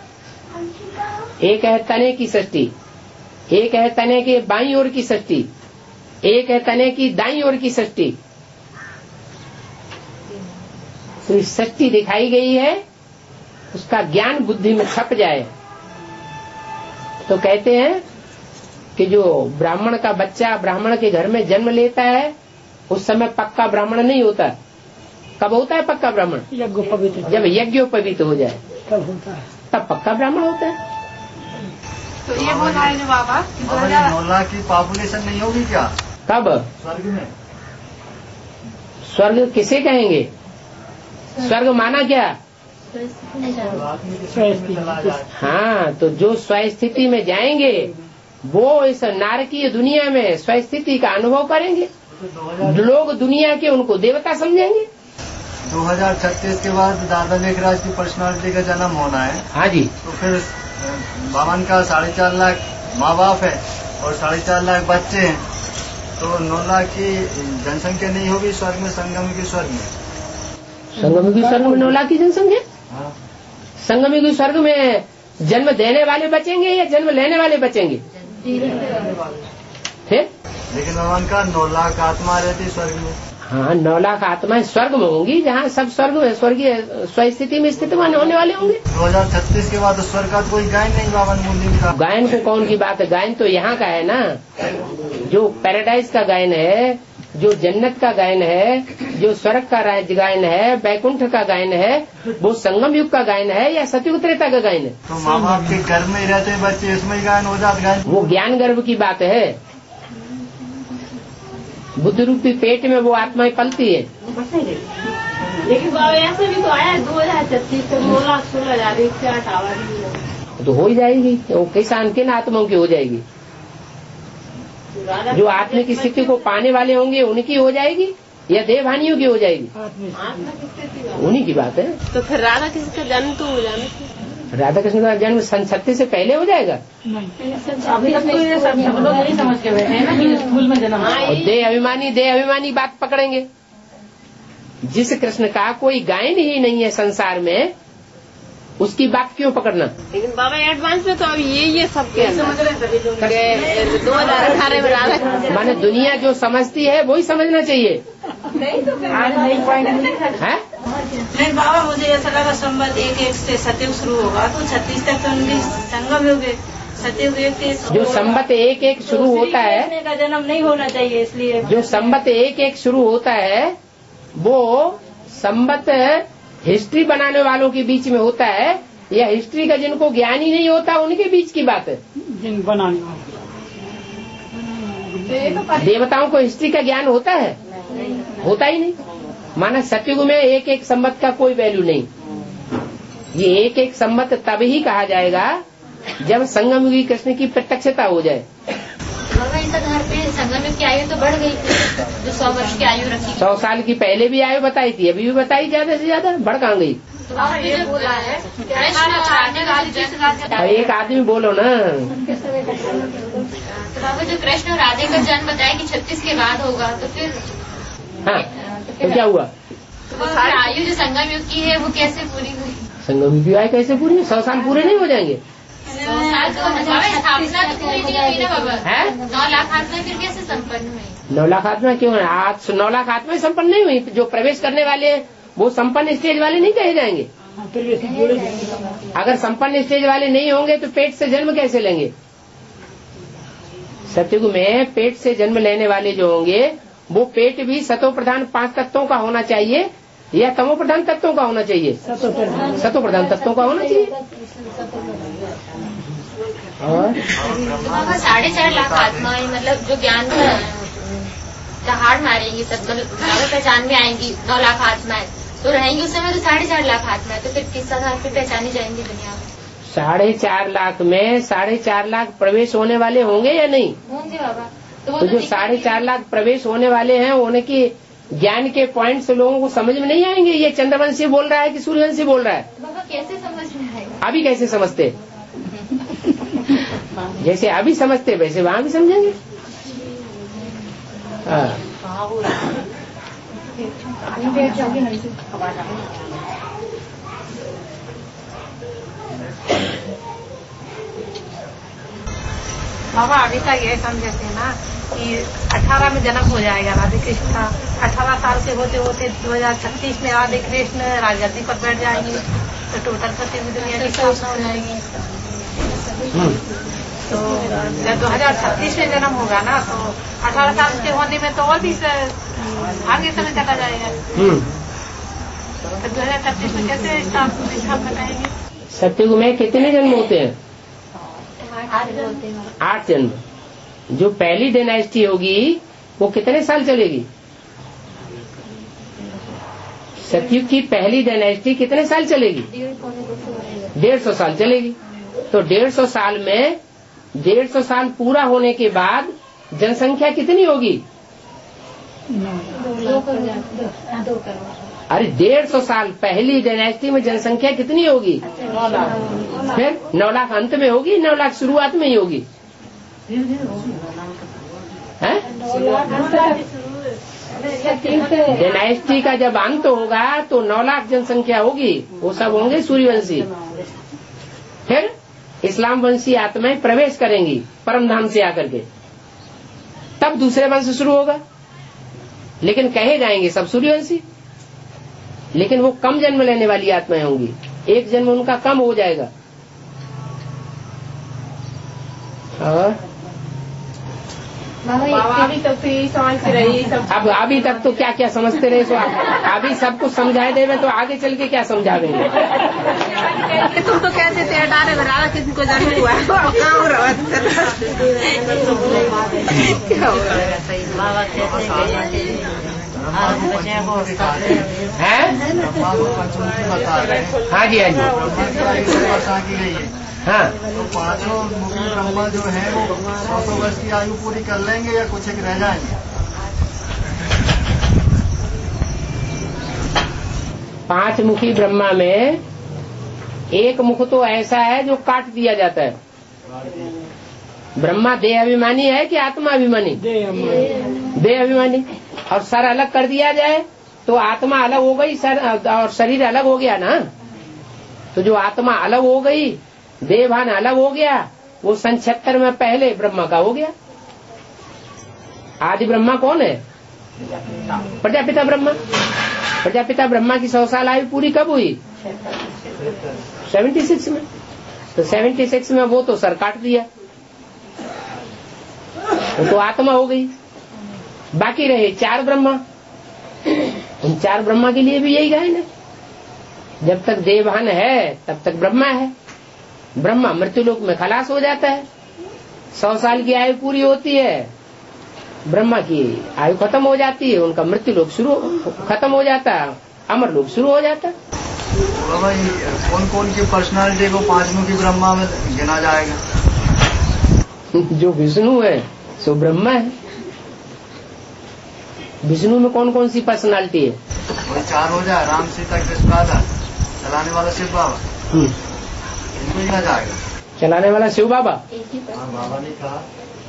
A: एक है तने की षष्ठी, एक है तने के बाईं ओर की षष्ठी, एक है तने की दाईं ओर की षष्ठी। तो षष्ठी दिखाई गई है, उसका ज्ञान बुद्धि में छप जाए तो कहते हैं कि जो ब्राह्मण का बच्चा ब्राह्मण के घर में जन्म लेता है उस समय पक्का ब्राह्मण नहीं होता। कब होता है पक्का ब्राह्मण? जब यज्ञोपवीत हो जाए तब होता है, तब पक्का ब्राह्मण होता है।
C: तो ये बोला है जो बाबा
D: नौ लाख की पॉपुलेशन नहीं होगी क्या
A: कब?
D: स्वर्ग में।
A: स्वर्ग किसे कहेंगे? स्वर्ग माना क्या? हाँ, तो जो स्वस्थिति में जाएंगे वो इस नारकीय दुनिया में स्वस्थिति का अनुभव करेंगे। लोग दुनिया के उनको देवता समझेंगे।
D: दो हजार छत्तीस के बाद दादा लेखराज की पर्सनालिटी का जन्म होना है।
A: हाँ जी।
D: तो फिर बावन का साढ़े चार लाख माँ बाप है और साढ़े चार लाख बच्चे हैं, तो नौ लाख की जनसंख्या नहीं होगी स्वर्ग में, संगम की स्वर्ग में।
A: संगम की स्वर्ग में नौ लाख की जनसंख्या?
D: हाँ।
A: संगम की स्वर्ग में जन्म देने वाले बचेंगे या जन्म लेने वाले बचेंगे? फिर
D: लेकिन भगवान का नौ लाख आत्मा रहती स्वर्ग में।
A: हाँ, नौ लाख आत्माएं स्वर्ग में होंगी, जहाँ सब स्वर्ग में स्वर्गीय स्वस्थिति में स्थित होने वाले होंगे।
D: दो हजार छत्तीस के बाद स्वर्ग का कोई गायन नहीं बावन मूल्य का।
A: गायन को कौन की बात है? गायन तो यहाँ का है ना, जो पैराडाइज का गायन है, जो जन्नत का गायन है, जो स्वर्ग का गायन है, बैकुंठ का गायन है, वो संगम युग का गायन है या सतयुग त्रेता का गायन है?
D: तो माँ बाप के घर में ही रहते हैं बच्चे, इसमें ही गायन हो जाता गायन।
A: वो ज्ञान गर्भ की बात है। बुद्ध रूपी पेट में वो आत्माएं पलती है।
C: लेकिन बाबा ऐसा भी तो आया दो हजार छत्तीस तक दो लाख सोलह हजार एक से आठ आवाज
A: तो हो ही जाएगी। वो किसान किन आत्माओं की हो जाएगी? जो आत्मिक स्थिति को पाने वाले होंगे उनकी हो जाएगी या देवहानियों की हो जाएगी? उन्हीं की बात है।
C: तो फिर राधा कृष्ण का जन्म तो हो जाना,
A: राधा कृष्ण का जन्म सन छत्तीस से पहले हो जाएगा।
C: अभी तक तो ये सब लोग नहीं समझ के बैठे हैं ना कि स्कूल में जन्म।
A: दे अभिमानी दे अभिमानी बात पकड़ेंगे। जिस कृष्ण का कोई गायन ही नहीं है संसार में, उसकी बात क्यों पकड़ना?
C: लेकिन बाबा एडवांस में तो अब ये ये सब समझ रहे दो हजार अठारह में राधा
A: माने दुनिया जो समझती है वही समझना चाहिए।
C: नहीं तो
A: है
B: नहीं बाबा, मुझे ऐसा लगा संबत एक एक से सतयुग शुरू होगा तो छत्तीस तक तो उनकी संगम युग सतयुग एक एक
A: जो संबत एक एक शुरू होता है
B: का जन्म नहीं होना चाहिए, इसलिए
A: जो संबत एक एक शुरू होता है वो संबत हिस्ट्री बनाने वालों के बीच में होता है या हिस्ट्री का जिनको ज्ञान ही नहीं होता उनके बीच की बात है?
F: जिन बनाने
A: देवताओं को हिस्ट्री का ज्ञान होता है? होता ही नहीं। माना सतयुग में एक एक संबत का कोई वैल्यू नहीं। ये एक एक संबत तब ही कहा जाएगा जब संगम युगी कृष्ण की प्रत्यक्षता हो जाए।
E: घर पे संगम युग की आयु तो बढ़ गई थी, जो सौ वर्ष की आयु रखी।
A: सौ साल की पहले भी आयु बताई थी, अभी भी बताई ज्यादा से ज्यादा, बढ़ कहाँ गई? अब एक आदमी बोलो ना।
E: तो बाबा जो कृष्ण और राधे का जन्म बताया कि छत्तीस के बाद होगा, तो फिर
A: हाँ तो क्या हुआ?
E: तो आयु जो संगम युग की है वो कैसे पूरी हुई?
A: संगम युग की आयु कैसे पूरी? सौ साल पूरे नहीं हो जाएंगे?
E: सौ साल तो स्थापना तो पूरी नहीं हुई ना बाबा।
A: है
E: नौ लाख आत्मा फिर कैसे संपन्न हुई?
A: नौ लाख आत्मा क्यों है? आज नौ लाख आत्मा संपन्न नहीं हुई। जो प्रवेश करने वाले वो संपन्न स्टेज वाले नहीं कहे जाएंगे। अगर संपन्न स्टेज वाले नहीं होंगे तो पेट से जन्म कैसे लेंगे? सतयुग में पेट से जन्म लेने वाले जो होंगे वो पेट भी सतो प्रधान पांच तत्वों का होना चाहिए या तमो प्रधान तत्वों का होना चाहिए? सतो प्रधान तत्वों का होना चाहिए। और
E: साढ़े चार लाख आत्माएं मतलब जो ज्ञान का हार मारेंगी, सब पहचान में आएंगी, नौ लाख आत्माएं तो रहेंगी उस समय तो साढ़े चार लाख आत्माएं, तो फिर किस तरह फिर पहचानी जाएंगी दुनिया में?
A: साढ़े चार लाख में साढ़े चार लाख प्रवेश होने वाले होंगे या नहीं
E: होंगे बाबा? तो,
A: तो, तो जो साढ़े चार लाख प्रवेश होने वाले हैं उनके ज्ञान के पॉइंट्स लोगों को समझ में नहीं आएंगे? ये चंद्रवंशी बोल रहा है कि सूर्यवंशी बोल रहा है?
E: बाबा कैसे समझ में आएगा?
A: अभी कैसे समझते? जैसे अभी समझते वैसे वहाँ भी समझेंगे। हाँ।
C: बाबा अभी तक ये समझते हैं ना कि अठारह में जन्म हो जाएगा राधे कृष्ण का, अठारह साल के होते होते दो हजार छत्तीस में राधे कृष्ण राजगद्दी पर बैठ जाएंगे तो टोटल सत्य दुनिया की स्थापना हो जाएगी। तो जब दो हजार छत्तीस में जन्म होगा ना तो अठारह साल के होने में तो और भी आगे समय चला जाएगा। तो दो हजार छत्तीस में कैसे स्थापना कराएंगे?
A: सत्युग में कितने जन्म होते हैं? आठ जन्म। जो पहली डायनेस्टी होगी वो कितने साल चलेगी? सतयुग की पहली डायनेस्टी कितने साल चलेगी? डेढ़ सौ साल चलेगी। तो डेढ़ सौ साल में डेढ़ सौ साल पूरा होने के बाद जनसंख्या कितनी होगी? अरे डेढ़ सौ साल पहली डायनेस्टी में जनसंख्या कितनी होगी? फिर नौ लाख अंत में होगी, नौ लाख शुरुआत में ही होगी? डायनेस्टी का जब अंत होगा तो नौ लाख जनसंख्या होगी, वो सब होंगे सूर्यवंशी। फिर इस्लाम वंशी आत्माएं प्रवेश करेंगी परम धाम से आकर के, तब दूसरे वंश शुरू होगा। लेकिन कहे जाएंगे सब सूर्यवंशी, लेकिन वो कम जन्म लेने वाली आत्माएं होंगी, एक जन्म उनका कम हो जाएगा। और
C: अभी तक तो यही समझ रही सब।
A: अब अभी तक तो क्या क्या समझते रहे, तो अभी सब कुछ समझाए देवे तो आगे चल के क्या समझावेंगे?
C: तुम तो कहते थे डारे बराबर किसी को जन्म हुआ है
A: हाँ जी हाँ जी हाँ।
D: तो पांचों मुखी ब्रह्मा जो है वो सौ सौ वर्ष की आयु पूरी कर लेंगे या कुछ एक रह जाएंगे?
A: पांच मुखी ब्रह्मा में एक मुख तो ऐसा है जो काट दिया जाता है। ब्रह्मा देह अभिमानी है कि आत्मा अभिमानी? देह अभिमानी। और सर अलग कर दिया जाए तो आत्मा अलग हो गई, सर और शरीर अलग हो गया ना। तो जो आत्मा अलग हो गई, देहभान अलग हो गया, वो सन छिहत्तर में पहले ब्रह्मा का हो गया। आदि ब्रह्मा कौन है? प्रजापिता ब्रह्मा। प्रजापिता ब्रह्मा की सौ साल आयु पूरी कब हुई? सेवेंटी सिक्स में। तो सेवेंटी सिक्स में वो तो सर काट दिया, वो तो आत्मा हो गई। बाकी रहे चार ब्रह्मा। उन चार ब्रह्मा के लिए भी यही गायन है, जब तक देवभान है तब तक ब्रह्मा है। ब्रह्मा मृत्युलोक में खलास हो जाता है, सौ साल की आयु पूरी होती है, ब्रह्मा की आयु खत्म हो जाती है, उनका मृत्युलोक शुरू खत्म हो जाता है, अमर लोक शुरू हो जाता है।
D: कौन कौन की पर्सनालिटी को पांच मुखी ब्रह्मा में गिना जाएगा?
A: जो विष्णु है सो ब्रह्मा है। विष्णु में कौन कौन सी पर्सनालिटी है?
D: वो चार हो जाए, राम सीता कृष्ण राधा, चलाने वाला शिव बाबा, इनको गिना जाएगा।
A: चलाने वाला शिव बाबा?
D: हाँ, बाबा ने कहा।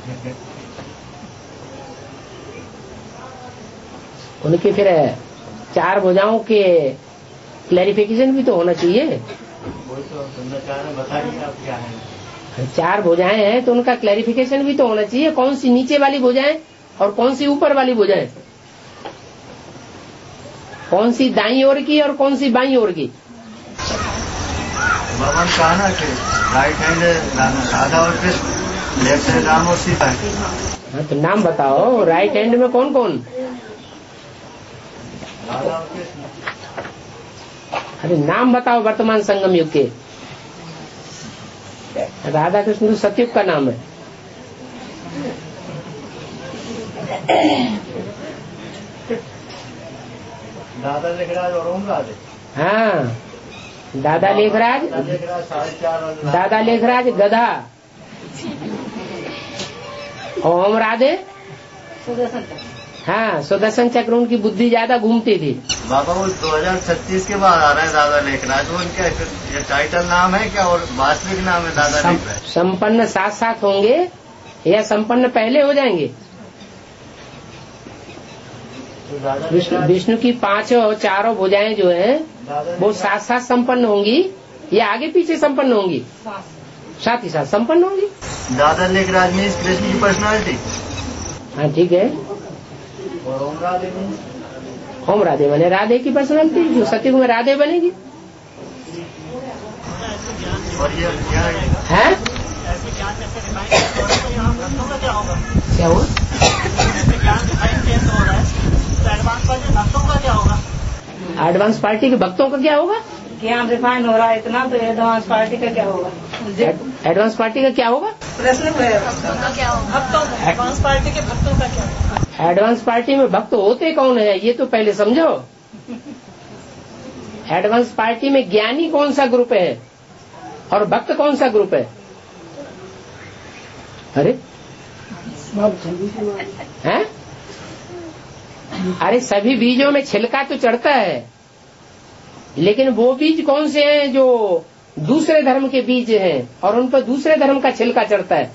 A: उनके फिर चार भुजाओं के क्लैरिफिकेशन भी तो होना चाहिए।
D: वही तो सुनना चाह रहे, बताइए आप क्या है।
A: चार भुजाएं हैं तो उनका क्लैरिफिकेशन भी तो होना चाहिए, कौन सी नीचे वाली भुजाएं और कौन सी ऊपर वाली भुजाएं, कौन सी दाईं ओर की और कौन सी बाईं ओर की।
D: भगवान कहा ना कि राइट हैंड राधा और कृष्ण, लेफ्ट हैंड राम और सीता है।
A: हाँ तो नाम बताओ, राइट हैंड में कौन कौन? अरे नाम बताओ वर्तमान संगम युग के। राधा कृष्ण तो सतयुग का नाम है।
D: दादा लेखराज और ओम राधे।
A: हाँ, दादा लेखराज, दादा लेखराज गधा, ओम राधे हाँ सुदर्शन चक्र। उनकी बुद्धि ज्यादा घूमती थी।
D: बाबा वो दो हजार छत्तीस के बाद आ रहे हैं दादा लेखराज। वो उनका ये टाइटल नाम है क्या और वास्तविक नाम है दादा लेखराज?
A: संपन्न साथ साथ होंगे या संपन्न पहले हो जाएंगे? विष्णु विष्णु की पांचों चारों भुजाएं जो हैं वो साथ साथ संपन्न होंगी या आगे पीछे संपन्न होंगी? साथ ही साथ संपन्न होंगी।
D: दादा लेखराज में कृष्ण की पर्सनालिटी।
A: हाँ ठीक है।
D: और ओम राधे में
A: ओम राधे बने राधे की पर्सनालिटी, जो सतयुग में राधे बनेगी।
D: और ये क्या
A: है क्या हुआ? एडवांस पार्टी के भक्तों का क्या होगा?
C: ज्ञान रिफाइन हो रहा है इतना, तो एडवांस पार्टी का क्या होगा?
A: एडवांस पार्टी का क्या होगा?
C: प्रश्न भक्तों का, एडवांस पार्टी के भक्तों का क्या होगा?
A: एडवांस पार्टी में भक्त होते कौन है ये तो पहले समझो। एडवांस पार्टी में ज्ञानी कौन सा ग्रुप है और भक्त कौन सा ग्रुप है? अरे हैं? अरे सभी बीजों में छिलका तो चढ़ता है, लेकिन वो बीज कौन से हैं जो दूसरे धर्म के बीज हैं और उन पर दूसरे धर्म का छिलका चढ़ता है।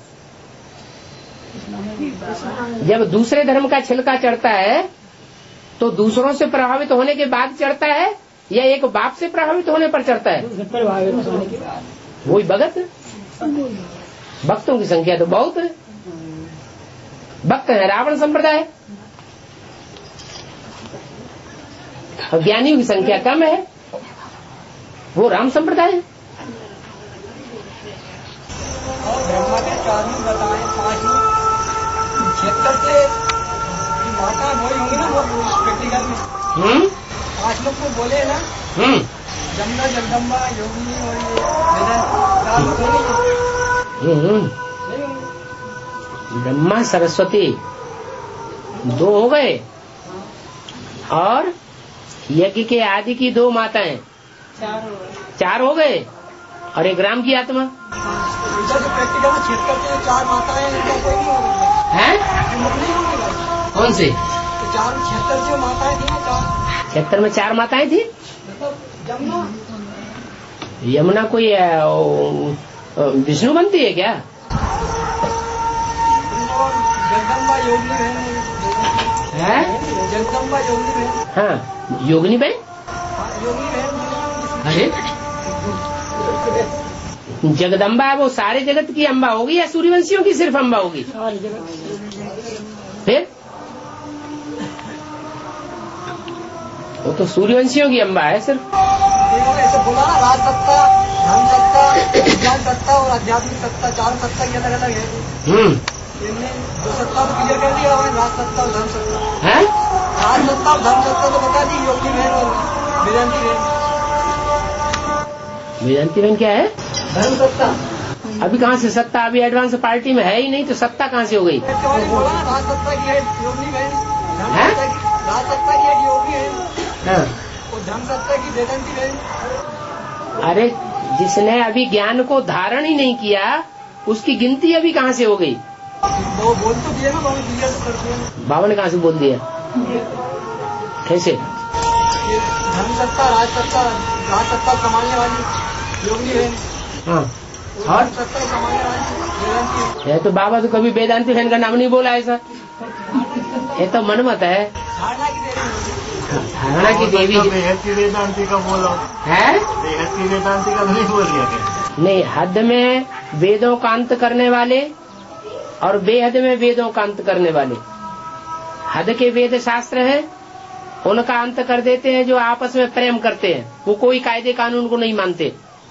A: जब दूसरे धर्म का छिलका चढ़ता है तो दूसरों से प्रभावित होने के बाद चढ़ता है या एक बाप से प्रभावित होने पर चढ़ता है? वही भगत। भक्तों की संख्या तो बहुत है। भक्त है रावण संप्रदाय और ज्ञानियों की संख्या कम है, वो राम संप्रदाय है।
B: ब्रह्मा के चार बताए पांच क्षेत्र के माता वही होंगी ना, वो प्रैक्टिकल में
A: हम्म
B: पांच लोग को बोले ना,
A: हम्म
B: जमुना जगदम्बा योगिनी और ये चार लोग होंगे।
A: हम्म ब्रह्मा सरस्वती दो हो गए और यज्ञ के आदि की दो माताएं चार हो गए और एक राम की आत्मा।
B: प्रैक्टिकल में क्षेत्र के चार माताएं इनका कोई नहीं होगा
A: हैं? कौन से?
B: तो चार क्षेत्र जो माताएं थी ना, चार
A: क्षेत्र में चार माताएं थी।
B: जमुना
A: यमुना कोई विष्णु बनती है क्या?
B: जगदम्बा योगिनी
A: है?
B: जगदम्बा योगिनी बहन।
A: हाँ योगिनी बहन।
B: योगिनी बहन।
A: अरे जगदम्बा है वो सारे जगत की अम्बा होगी या सूर्यवंशियों की सिर्फ अम्बा होगी? फिर वो तो सूर्यवंशियों की अम्बा है सिर्फ।
B: ऐसे बोला ना, राज सत्ता, धन सत्ता, विज्ञान सत्ता और आध्यात्मिक सत्ता, चार सत्ता की अलग अलग है।
A: हम्म
B: इनने दो सत्ता तो क्लियर कर दिया, राज सत्ता और धन सत्ता।
A: है?
B: राज सत्ता और धन सत्ता तो बता दी, योगी बहन और वेदांती बहन।
A: वेदांती बहन क्या है?
B: धन सत्ता।
A: अभी कहाँ से सत्ता? अभी एडवांस पार्टी में है ही नहीं तो सत्ता कहाँ से हो गई?
B: बोला ना, राज सत्ता की है योगी बहन,
A: है?
B: राज सत्ता की है योगी है
A: हाँ।
B: और धन सत्ता की वेदांती बहन।
A: अरे जिसने अभी ज्ञान को धारण ही नहीं किया उसकी गिनती अभी कहाँ से हो गई?
B: वो बोल तो दिया ना, बाबा दिया तो कर दिया।
A: बाबा ने कहाँ से बोल दिया? कैसे?
B: धन सत्ता, राज सत्ता, राज सत्ता कमाने वाली योगी बहन,
A: हाँ। और
B: सत्ता कमाने वाली वेदांती।
A: ये तो बाबा तो कभी वेदांती बहन का नाम नहीं बोला ऐसा। ये तो मनमत है।
B: धारणा की देवी।
A: धारणा की देवी
D: बेहद की वेदांती का बोला
A: है।
D: बेहद की वेदांती का नहीं बोल दिया क्या?
A: नहीं, हद में वेदों का अंत करने वाले और बेहद में वेदों का अंत करने वाले। हद के वेद शास्त्र है उनका अंत कर देते हैं जो आपस में प्रेम करते हैं, वो कोई कायदे कानून को नहीं मानते।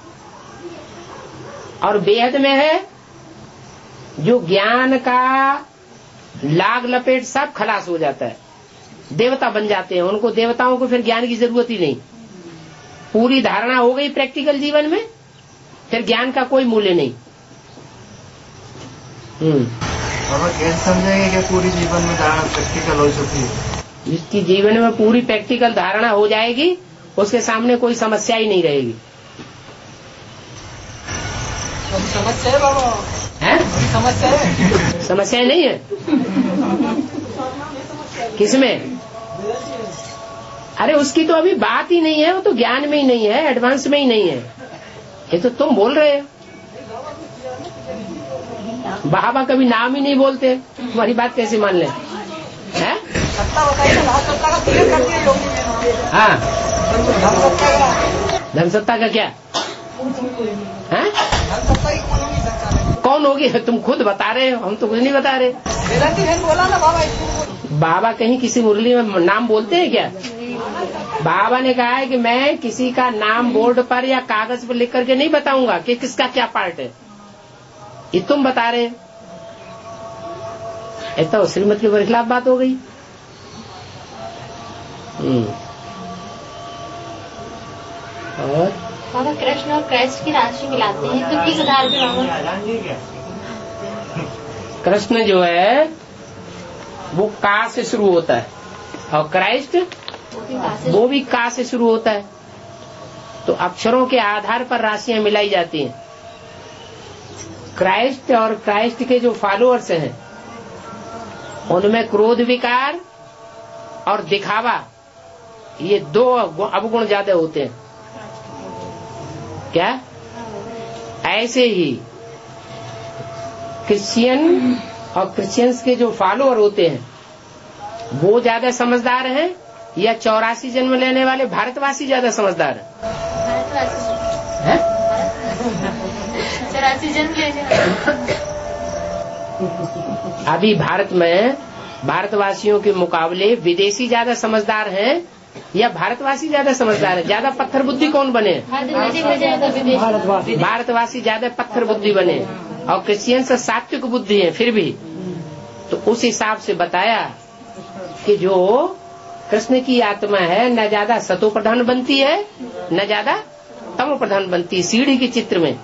A: और बेहद में है जो ज्ञान का लाग लपेट सब खलास हो जाता है, देवता बन जाते हैं। उनको देवताओं को फिर ज्ञान की जरूरत ही नहीं। पूरी धारणा हो गई प्रैक्टिकल जीवन में, फिर ज्ञान का कोई मूल्य नहीं। हम्म
D: कैसे समझेंगे कि पूरी जीवन में धारणा प्रैक्टिकल हो चुकी है?
A: जिसकी जीवन में पूरी प्रैक्टिकल धारणा हो जाएगी उसके सामने कोई समस्या ही नहीं रहेगी।
B: समस्या है बाबा,
A: है
B: समस्या है,
A: समस्या नहीं है किसमें? अरे उसकी तो अभी बात ही नहीं है, वो तो ज्ञान में ही नहीं है, एडवांस में ही नहीं है। ये तो तुम बोल रहे हो। बाबा कभी नाम ही नहीं बोलते, तुम्हारी बात कैसे मान ले? हैं?
B: सत्ता बताइए, सत्ता का क्लियर कर दिया योगी ने।
A: हाँ,
B: धर्मसत्ता का,
A: धर्मसत्ता का क्या है?
B: धर्मसत्ता की कौन होगी सरकार?
A: कौन होगी? तुम खुद बता रहे हो, हम तो कुछ नहीं बता रहे।
B: वेदांती बहन बोला ना बाबा।
A: बाबा कहीं किसी मुरली में नाम बोलते हैं क्या? बाबा ने कहा है कि मैं किसी का नाम बोर्ड पर या कागज पर लिख करके नहीं बताऊंगा कि किसका क्या पार्ट है। ये तुम बता रहे। ये तो श्रीमत के खिलाफ बात हो गई। हम्म और
E: बाबा कृष्ण और क्राइस्ट की राशि मिलाते हैं तो किस आधार पर?
A: कृष्ण जो है वो का से शुरू होता है और क्राइस्ट वो भी का से शुरू होता है। तो अक्षरों के आधार पर राशियां मिलाई जाती हैं। क्राइस्ट और क्राइस्ट के जो फॉलोअर्स हैं उनमें क्रोध विकार और दिखावा, ये दो अवगुण ज्यादा होते हैं। क्या? ऐसे ही क्रिश्चियन और क्रिश्चियंस के जो फॉलोअर होते हैं वो ज्यादा समझदार हैं या चौरासी जन्म लेने वाले भारतवासी ज्यादा समझदार हैं? है?
E: चौरासी जन्म लेने
A: अभी भारत में भारतवासियों के मुकाबले विदेशी ज्यादा समझदार हैं या भारतवासी ज्यादा समझदार है? ज्यादा पत्थर बुद्धि कौन बने? भारतवासी ज्यादा पत्थर बुद्धि बने और क्रिश्चियन से सात्विक बुद्धि है। फिर भी तो उस हिसाब से बताया कि जो कृष्ण की आत्मा है न ज्यादा सतो प्रधान बनती है न ज्यादा तमो प्रधान बनती है। सीढ़ी के चित्र में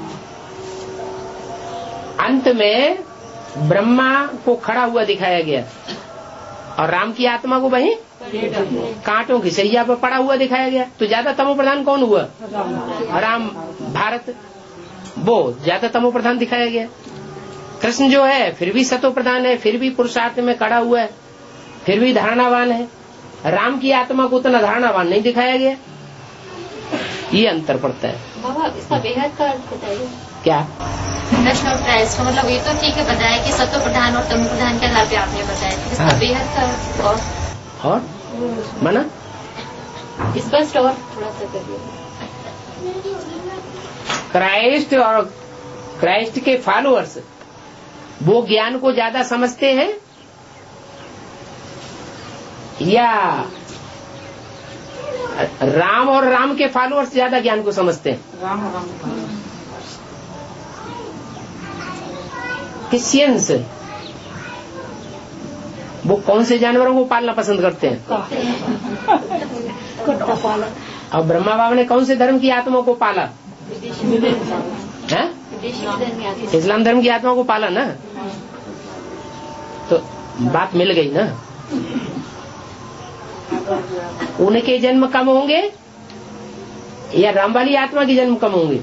A: अंत में ब्रह्मा को खड़ा हुआ दिखाया गया और राम की आत्मा को वहीं कांटों की सैया पर पड़ा हुआ दिखाया गया। तो ज्यादा तमो प्रधान कौन हुआ? राम। भारत वो ज्यादा तमो प्रधान दिखाया गया। कृष्ण जो है फिर भी सतो प्रधान है, फिर भी पुरुषार्थ में खड़ा हुआ है, फिर भी धारणावान है। राम की आत्मा को उतना धारणावान नहीं दिखाया गया। ये अंतर पड़ता है।
E: बाबा इसका बेहद का अर्थ बताइए।
A: क्या?
E: कृष्ण और क्राइस्ट मतलब ये तो ठीक है बताया कि सतो प्रधान और तमो प्रधान के आधार पे आपने बताया, इसका
A: हाँ।
E: बेहद का और,
A: और माना
E: स्पष्ट और थोड़ा सा करिए।
A: क्राइस्ट और क्राइस्ट के फॉलोअर्स वो ज्ञान को ज्यादा समझते हैं या राम और राम के फॉलोअर्स ज्यादा ज्ञान को समझते हैं?
B: राम राम
A: क्रिश्चियंस वो कौन से जानवरों को पालना पसंद करते हैं? और ब्रह्मा बाबा ने कौन से धर्म की आत्मा को पाला? है? इस्लाम धर्म की आत्मा को पाला ना। तो बात मिल गई ना। उनके जन्म कम होंगे या राम वाली आत्मा के जन्म कम होंगे?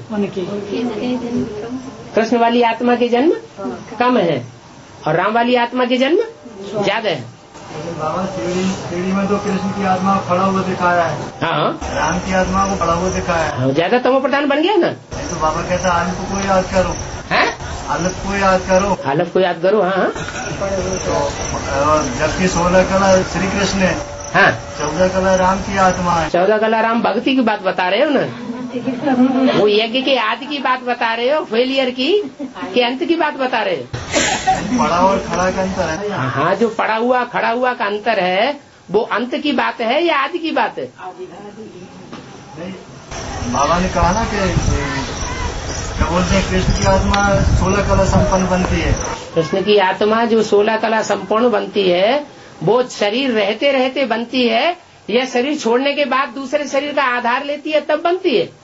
A: कृष्ण वाली आत्मा के जन्म कम है और राम वाली आत्मा के जन्म ज्यादा है।
D: बाबा सीढ़ी में तो कृष्ण की आत्मा को खड़ा हुआ दिखाया है,
A: हाँ
D: राम की आत्मा को खड़ा हुआ दिखाया है।
A: ज्यादा तमो प्रधान बन गया ना।
D: तो बाबा कहता है आलफ को याद करो,
A: है
D: आलफ को याद करो,
A: हालत को याद करो। हाँ
D: तो जबकि सोलह कला श्री कृष्ण है,
A: हाँ
D: चौदह कला राम की आत्मा है।
A: चौदह कला राम भक्ति की बात बता रहे हो ना। वो यज्ञ के आदि की बात बता रहे हो, फेलियर की के अंत की बात बता रहे हो।
D: पड़ा और खड़ा का अंतर है।
A: हाँ जो पड़ा हुआ खड़ा हुआ का अंतर है वो अंत की बात है या आदि की बात है?
D: नहीं, बाबा ने कहा ना कि क्या बोलते हैं कृष्ण की आत्मा सोलह कला संपन्न बनती है।
A: कृष्ण की आत्मा जो सोलह कला संपूर्ण बनती है वो शरीर रहते रहते बनती है या शरीर छोड़ने के बाद दूसरे शरीर का आधार लेती है तब बनती है?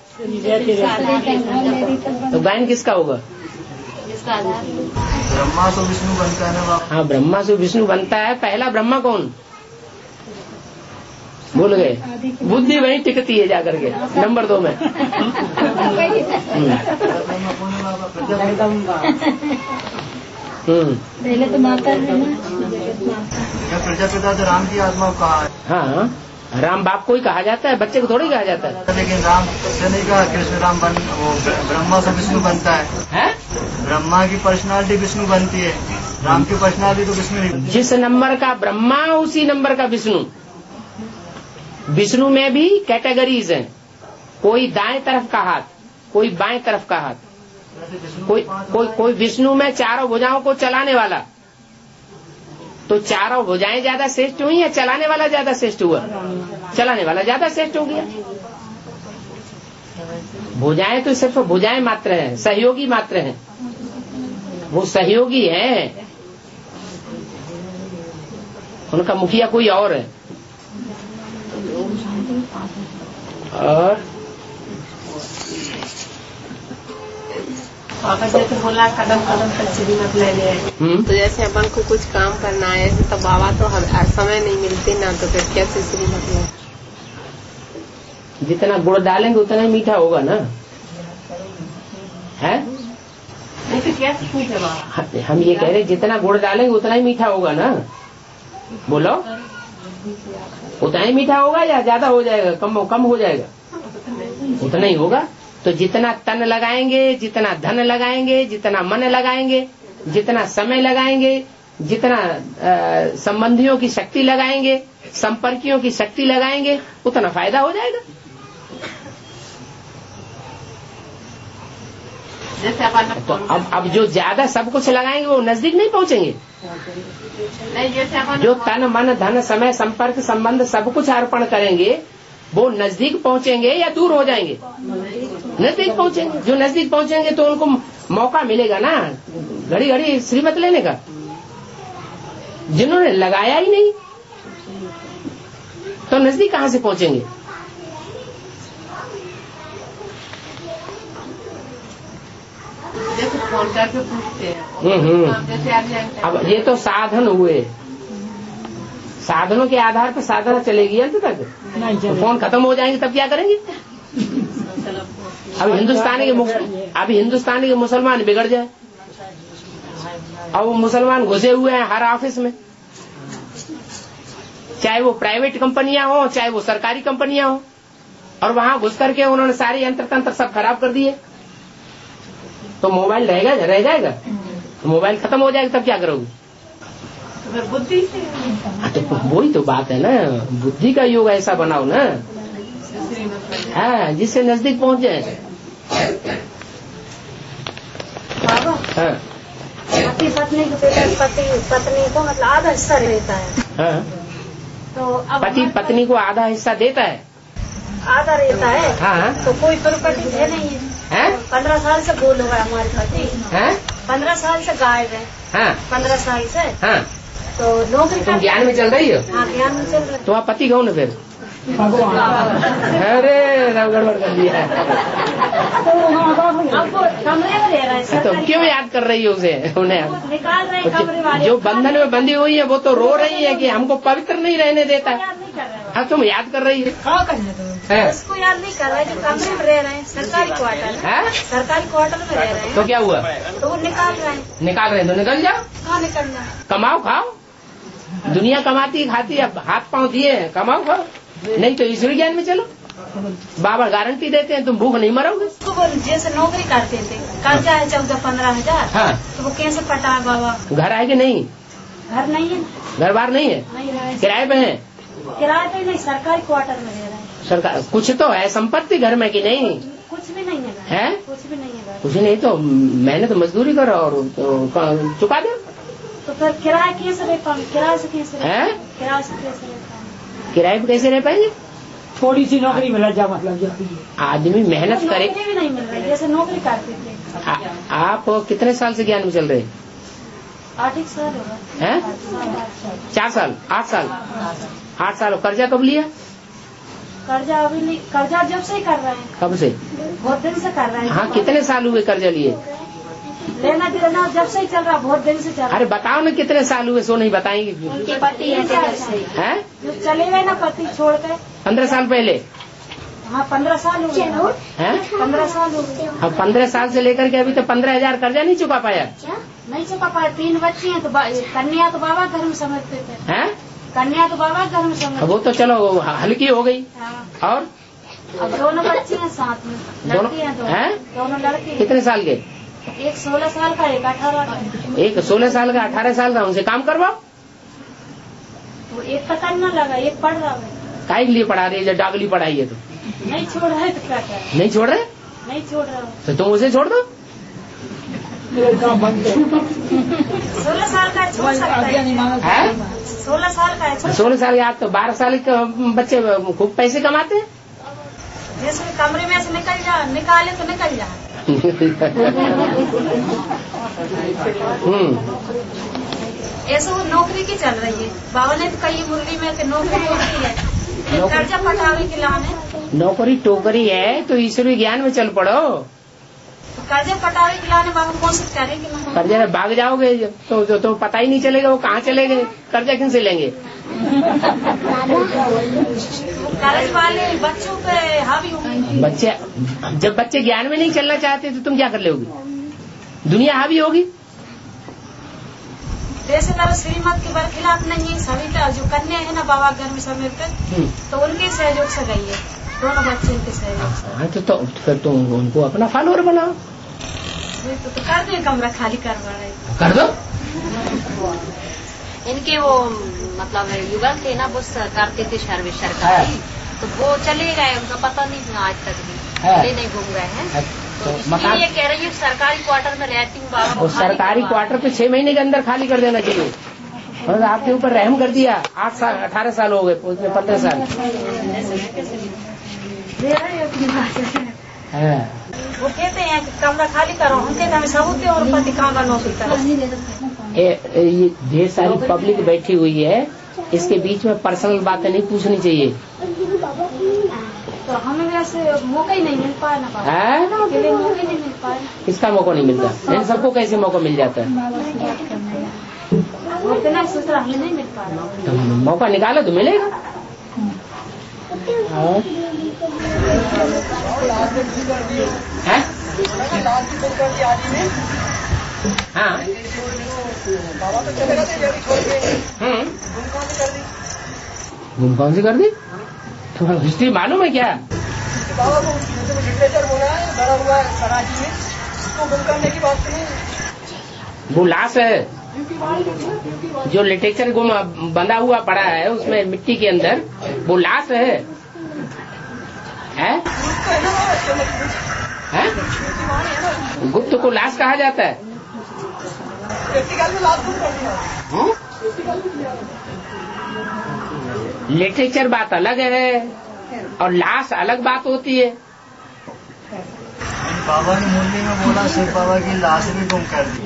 A: तो गायन किसका होगा?
D: ब्रह्मा से विष्णु बनता है ना।
A: हाँ, ब्रह्मा से विष्णु बनता है। पहला ब्रह्मा कौन? भूल गए? बुद्धि वहीं टिकती है जाकर के नंबर दो में।
E: पहले तो माता है ना।
D: प्रजापिता तो राम की आत्मा को कहा है।
A: हाँ, राम बाप को ही कहा जाता है, बच्चे को थोड़ी कहा जाता है।
D: लेकिन राम से नहीं कहा कृष्ण राम बन, वो ब्रह्मा से विष्णु बनता है,
A: है?
D: ब्रह्मा की पर्सनालिटी विष्णु बनती है, राम की पर्सनालिटी तो विष्णु नहीं।
A: जिस नंबर का ब्रह्मा उसी नंबर का विष्णु। विष्णु में भी कैटेगरीज हैं, कोई दाएं तरफ का हाथ, कोई बाएं तरफ का हाथ, कोई कोई कोई विष्णु में चारों भुजाओं को चलाने वाला। तो चारों भुजाएं ज्यादा श्रेष्ठ हुई या चलाने वाला ज्यादा श्रेष्ठ हुआ? चलाने वाला ज्यादा श्रेष्ठ हो गया। भुजाएं तो सिर्फ भुजाएं मात्र हैं, सहयोगी मात्र हैं, वो सहयोगी हैं, उनका मुखिया कोई और है। और
C: पापा जैसे बोला कदम कदम तक श्रीमत ले ले,
F: तो जैसे अपन को कुछ काम करना है तो बाबा तो हर समय नहीं मिलते ना, तो फिर कैसे श्रीमत ले?
A: जितना गुड़ डालेंगे उतना ही मीठा होगा ना, है?
C: नहीं तो कैसे पूछे बाबा?
A: हम ये कह रहे जितना गुड़ डालेंगे उतना ही मीठा होगा ना। बोलो, उतना ही मीठा होगा या ज्यादा हो जाएगा, कम कम हो जाएगा? उतना ही होगा। तो जितना तन लगाएंगे, जितना धन लगाएंगे, जितना मन लगाएंगे, जितना समय लगाएंगे, जितना आ, संबंधियों की शक्ति लगाएंगे, संपर्कियों की शक्ति लगाएंगे, उतना फायदा हो जाएगा।
C: जैसे अपन
A: तो अब अब जो ज्यादा सब कुछ लगाएंगे वो नजदीक नहीं पहुंचेंगे।
C: नहीं, जैसे अपन
A: जो तन मन धन समय संपर्क संबंध सब कुछ अर्पण करेंगे वो नजदीक पहुंचेंगे या दूर हो जाएंगे? नजदीक पहुंचेंगे। जो नजदीक पहुंचेंगे तो उनको मौका मिलेगा ना घड़ी घड़ी श्रीमत लेने का। जिन्होंने लगाया ही नहीं तो नजदीक कहां से पहुंचेंगे?
C: जैसे फोन करके पूछते हैं।
A: हम्म
C: जैसे आप
A: अब ये तो साधन हुए, साधनों के आधार पर साधना चलेगी अंत तक। तो फोन खत्म हो जाएंगे तब क्या करेंगे? अब हिंदुस्तानी के अभी हिंदुस्तानी के मुसलमान बिगड़ जाए, अब वो मुसलमान घुसे हुए हैं हर ऑफिस में, चाहे वो प्राइवेट कंपनियां हो चाहे वो सरकारी कंपनियां हो, और वहां घुस करके उन्होंने सारे यंत्र तंत्र सब खराब कर दिए। तो मोबाइल रहेगा रह जाएगा? मोबाइल खत्म हो जाएगा तब क्या करोगे?
C: बुद्धि से।
A: तो वही तो बात है ना, बुद्धि का योग ऐसा बनाओ ना, हाँ, जिससे नजदीक पहुंच जाए।
B: बाबा,
A: हाँ,
B: पति पत्नी को पति पत्नी को मतलब आधा हिस्सा रहता है।
A: हाँ,
B: तो अब
A: पति पत्नी को आधा हिस्सा देता है।
B: आधा रहता है।
A: हाँ,
B: तो कोई प्रॉपर्टी है नहीं है।
A: हैं?
B: पंद्रह साल से बोल हुआ हमारे पति,
A: हैं?
B: पंद्रह साल से गायब है।
A: हाँ,
B: पंद्रह साल से।
A: हाँ,
B: तो नौकरी
A: तुम
B: का
A: ज्ञान में चल रही हो?
B: हाँ, ज्ञान में चल रहा है।
A: तुम्हारा पति कौन है फिर? अरे रब गड़बड़ कर दिया।
B: अब वो कमरे में रह रहा है।
A: तो क्यों याद कर रही हो उसे? उन्हें
B: निकाल रहे हैं कमरे वाले।
A: जो बंधन में बंधी हुई है वो तो रो रही है कि हमको पवित्र नहीं रहने देता।
B: याद नहीं कर रहे हैं।
A: अब तुम याद कर रही है? हैं?
B: उसको याद नहीं कर रहा है कि कमरे में रह रहे हैं, सरकारी क्वार्टर में।
A: हैं?
B: सरकारी क्वार्टर में रह रहे
A: तो
B: हैं।
A: क्या हुआ?
B: तो वो निकाल रहे हैं।
A: निकाल रहे हैं तो निकल जाओ,
B: कहाँ निकलना है?
A: कमाओ खाओ। दुनिया कमाती खाती है, हाथ पांव दिए हैं, कमाओ खाओ। नहीं तो ईश्वरी ज्ञान में चलो, बाबा गारंटी देते हैं तुम भूख नहीं मरोगे।
B: उसको वो जैसे नौकरी करते थे, कर्जा है चौदह पंद्रह हजार।
A: हाँ,
B: तो वो कैसे पटा बाबा?
A: घर है कि नहीं?
B: घर नहीं है,
A: घर बार नहीं है,
B: नहीं रहा है।
A: किराए पे है?
B: किराए पे नहीं, सरकारी क्वार्टर में रह रहे हैं।
A: सरकार कुछ तो है संपत्ति घर में कि नहीं
B: कुछ भी नहीं है घर।
A: है?
B: कुछ भी नहीं है घर।
A: कुछ नहीं तो मैंने तो मजदूरी करो और तो चुका दो।
B: तो फिर किराए कैसे रह पाऊंगे? किराए से कैसे रह
A: हैं?
B: पाऊंगे? किराए से कैसे रह पाऊंगे?
A: किराए पे कैसे रह पाएंगे?
G: थोड़ी सी नौकरी में लज्जा मतलब जाती है।
A: आदमी मेहनत करे।
B: नौकरी भी नहीं मिल रही, जैसे नौकरी करते थे।
A: आ, आप कितने साल से ज्ञान में चल रहे?
B: आठ एक साल होगा।
A: हैं?
B: आठ साल, आठ साल।
A: चार साल? आठ साल? आठ साल कर्जा कब लिया?
C: कर्जा अभी नहीं, कर्जा जब से ही कर रहे हैं।
A: कब से?
C: बहुत दिन से कर रहे हैं।
A: हाँ, कितने साल हुए कर्जा लिए?
C: लेना देना जब से ही चल रहा, बहुत दिन से चल रहा।
A: अरे बताओ ना कितने साल हुए, सो नहीं बताएंगे?
C: उनके पति है जो चले गए ना, पति छोड़ के।
A: पंद्रह साल पहले?
C: हाँ, पंद्रह साल हो गए हैं। पंद्रह साल हो गए।
A: अब पंद्रह साल से लेकर के अभी तक पंद्रह हजार कर्जा नहीं चुका पाया?
C: नहीं चुका पाया। तीन बच्चे हैं, तो कन्या तो बाबा घर में समझते थे।
A: हैं?
C: कन्या तो बाबा घर में समझते।
A: वो तो चलो हल्की हो गई। और
C: अब दोनों बच्चे हैं साथ में, लड़की हैं दोनों, दोनों लड़के।
A: कितने साल के?
C: एक सोलह साल का, एक अठारह का।
A: एक सोलह साल का, अठारह साल का। उनसे काम करवाओ।
C: वो एक का करना लगा, एक पढ़ रहा है।
A: काहे के लिए पढ़ा रही है? जब डागली पढ़ाई है तो
C: नहीं छोड़ रहे तो क्या करें?
A: नहीं छोड़ रहे?
C: नहीं छोड़ रहा
A: तो तुम उसे छोड़ दो।
C: सोलह साल का छोड़ सकता है। सोलह साल का है।
A: सोलह साल के आप तो बारह साल के बच्चे खूब पैसे कमाते हैं।
C: जिसमें कमरे में से निकल जा, निकाले तो निकल जा। ऐसे वो नौकरी की चल रही है। बाबा ने तो कही मुरली में कि नौकरी होती है, कर्जा पटावे के लाने।
A: नौकरी टोकरी है तो ईश्वरी ज्ञान में चल पड़ो।
C: तो कर्जा पटावे के लाने बाबा कोशिश करेंगे।
A: कर्जा में भाग जाओगे तो, तो, तो पता ही नहीं चलेगा वो कहाँ चले गए। कर्जा किन से लेंगे?
C: कर्ज वाले बच्चों पे हावी होंगे।
A: बच्चे जब बच्चे ज्ञान में नहीं चलना चाहते तो तुम क्या कर लोगी? दुनिया हावी होगी।
C: जैसे तरह श्रीमत के बरखिलाफ नहीं, सविता जो कन्या है ना बाबा घर में समर्पित, तो उनके सहयोग से गई है, दोनों बच्चे के सहयोग से।
A: हाँ तो, तो फिर तुम उनको अपना फॉलोअर बनाओ।
C: तो, तो कर दो, कमरा खाली करवा रहे
A: कर दो।
H: इनके वो मतलब युगल थे ना, वो करते थे सर्विस सरकारी, तो वो चले गए, उनका पता नहीं आज तक भी चले नहीं घूम गए हैं। तो इसलिए कह रही हूँ सरकारी क्वार्टर में रहती हूँ बाबा।
A: सरकारी क्वार्टर पे छह महीने के अंदर खाली कर देना चाहिए। और आपके ऊपर रहम कर दिया। आठ साल अठारह साल हो गए, उसमें पंद्रह साल।
C: वो कहते हैं कि कमरा खाली करो, हम कहते हैं सबूत और पति कहाँ का नौकरी करो।
A: ये ढेर सारी पब्लिक बैठी हुई है, इसके बीच में पर्सनल बातें नहीं पूछनी चाहिए।
C: तो हमें वैसे मौका ही नहीं मिल पाया ना बाबा।
A: है?
C: मौका ही नहीं मिल पाया।
A: किसका मौका नहीं मिलता? इन सबको कैसे मौका मिल जाता है?
C: उतना सूत्र हमें नहीं मिल पाया।
A: तो मौका निकालो तो मिलेगा। हाँ? हाँ? गुम कौन सी कर दी? तुम्हारा हिस्ट्री मालूम है क्या?
I: बाबा को लिटरेचर बोला है, भरा हुआ है कराची में, उसको गुम करने की बात नहीं।
A: वो लाश है जो लिटरेचर गुम बंधा हुआ पड़ा है उसमें मिट्टी के अंदर, वो लाश है। है? है? गुप्त को लाश कहा जाता है। लिटरेचर बात अलग है और लाश अलग बात होती है।
D: बाबा ने मुरली में बोला शिव बाबा की लाश भी गुम कर दी।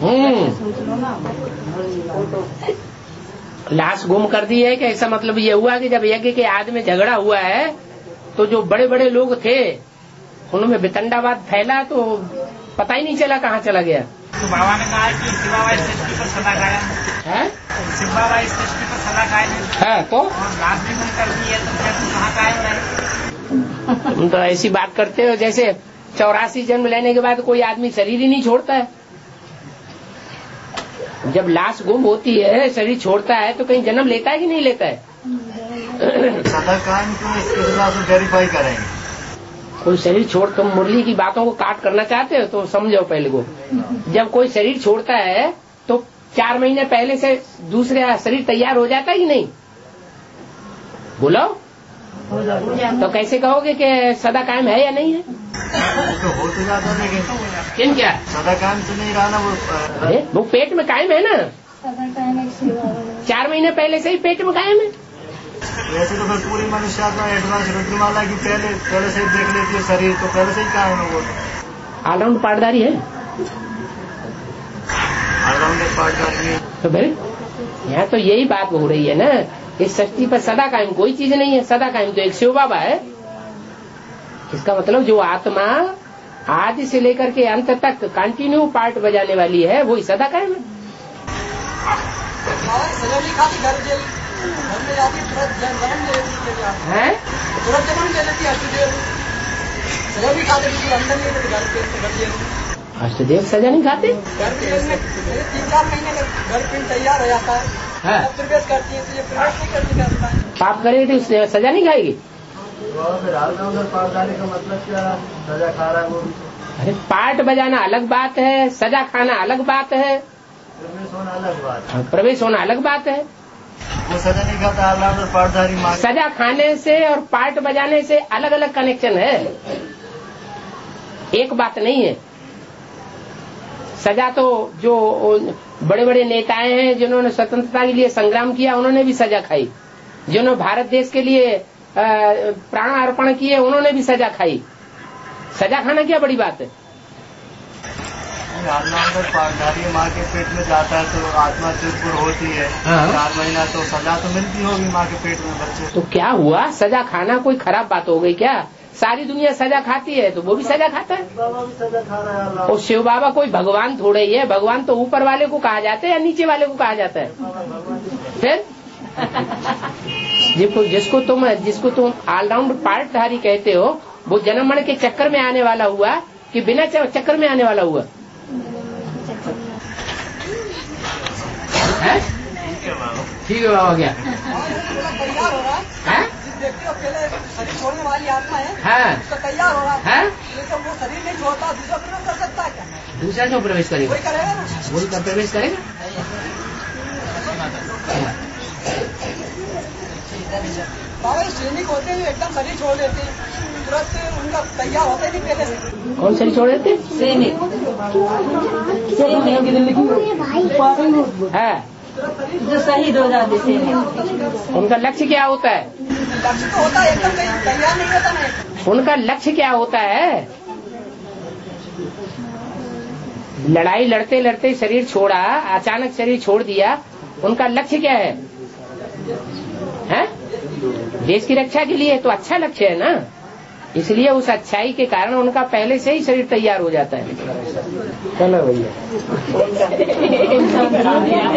A: लाश गुम कर दी है कि ऐसा मतलब ये हुआ कि जब यज्ञ के आदि में झगड़ा हुआ है तो जो बड़े बड़े लोग थे उनमें वितंडावाद फैला तो पता ही नहीं चला कहाँ चला गया।
I: तो बाबा ने कहा कि शिव बाबा इस सृष्टि पर सदा कायम
A: है,
I: शिव बाबा इस सृष्टि पर सदा कायम
A: है तो
I: लाश भी गुम कर दी है, तो फिर तुम कहाँ कायम रहे?
A: तुम तो ऐसी बात करते हो जैसे चौरासी जन्म लेने के बाद कोई आदमी शरीर ही नहीं छोड़ता है। जब लाश गुम होती है, शरीर छोड़ता है तो कहीं जन्म लेता है कि नहीं लेता है?
D: सदा कायम क्यों, इसके खिलाफ वेरीफाई करेंगे।
A: कोई शरीर छोड़, तुम मुरली की बातों को काट करना चाहते हो तो समझो पहले को। जब कोई शरीर छोड़ता है तो चार महीने पहले से दूसरा शरीर तैयार हो जाता है कि नहीं? बोलो तो कैसे कहोगे कि सदा कायम है या नहीं है?
D: तो हो तो जाता है, लेकिन
A: किन क्या
D: सदा कायम तो नहीं रहा ना वो।
A: अरे वो पेट में कायम है ना, चार महीने पहले से ही पेट में कायम है।
D: वैसे तो फिर पूरी मनुष्य आत्मा एडवांस रुद्रमाला की पहले पहले से ही देख लेती है शरीर, तो पहले से ही कायम है वो।
A: ऑलराउंड पाटदारी है,
D: ऑलराउंडर पाटदारी है।
A: तो फिर यहाँ तो यही बात हो रही है ना, इस सृष्टि पर सदा कायम कोई चीज नहीं है। सदा कायम तो एक शिव बाबा है इसका मतलब जो आत्मा आदि से लेकर के अंत तक कंटिन्यू पार्ट बजाने वाली है वही सदा कायम है।
I: सजा नहीं खाती, घर जेल घर में जाती तुरंत जन्म ले लेती है, तुरंत जन्म ले लेती है। सजा नहीं खाते, अंदर नहीं लेते घर पे, घर जेल।
A: अष्टदेव सजा नहीं खाते,
I: घर जेल में तीन चार महीने घर पिंड तैयार हो जाता है, अब प्रवेश करती है तो ये प्रवेश नहीं करती करता है।
A: पाप करेगी तो उसने सजा नहीं खाएगी।
D: का मतलब क्या, सजा खा रहा है वो।
A: अरे पार्ट बजाना अलग बात है, सजा खाना अलग बात है,
D: प्रवेश होना अलग बात है।
A: प्रवेश होना अलग बात है।
D: वो सजा नहीं खाता और पाठधारी मांग।
A: सजा खाने से और पार्ट बजाने से अलग अलग कनेक्शन है, एक बात नहीं है। सजा तो जो बड़े बड़े नेताएं हैं जिन्होंने स्वतंत्रता के लिए संग्राम किया उन्होंने भी सजा खाई, जिन्होंने भारत देश के लिए प्राण अर्पण किए उन्होंने भी सजा खाई। सजा खाना क्या बड़ी बात है।
D: पाठधारी माँ के पेट में जाता है तो आत्मा चुरपुर होती है, चार महीना तो सजा तो मिलती होगी माँ के पेट में बच्चे।
A: तो क्या हुआ, सजा खाना कोई खराब बात हो गई क्या? सारी दुनिया सजा खाती है तो वो भी सजा खाता है।
D: बाबा भी सजा खा रहा है।
A: और शिव बाबा कोई भगवान थोड़े ही है, भगवान तो ऊपर वाले को कहा जाता है या नीचे वाले को कहा जाता है। फिर जिसको जिसको तुम जिसको तुम ऑलराउंड पार्टधारी कहते हो वो जन्म मरण के चक्कर में आने वाला हुआ कि बिना चक्कर में आने वाला हुआ है? ठीक है बाबा, क्या
I: तैयार हो रहा है, जिस व्यक्ति को पहले शरीर छोड़ने वाली आत्मा है,
A: है?
I: तो तैयार हो रहा
A: है?
I: लेकिन वो शरीर नहीं छोड़ता, दूसरा प्रवेश कर सकता है क्या?
A: दूसरा क्यों प्रवेश करेगा?
I: वही करेगा ना,
A: वही कर प्रवेश करेगा।
I: बाबा सैनिक होते हैं एकदम शरीर छोड़ देते हैं, तुरंत उनका तैयार होता ही नहीं पहले से।
A: कौन शरीर छोड़ देते? सैनिक है
C: जो शहीद हो जाते सैनिक।
A: उनका लक्ष्य क्या होता है?
I: लक्ष्य तो होता है एकदम तैयार नहीं होता ना।
A: उनका लक्ष्य क्या होता है? लड़ाई लड़ते लड़ते शरीर छोड़ा, अचानक शरीर छोड़ दिया, उनका लक्ष्य क्या है? हैं? देश की रक्षा के लिए, तो अच्छा लक्ष्य है ना, इसलिए उस अच्छाई के कारण उनका पहले से ही शरीर तैयार हो जाता है। चलो भैया।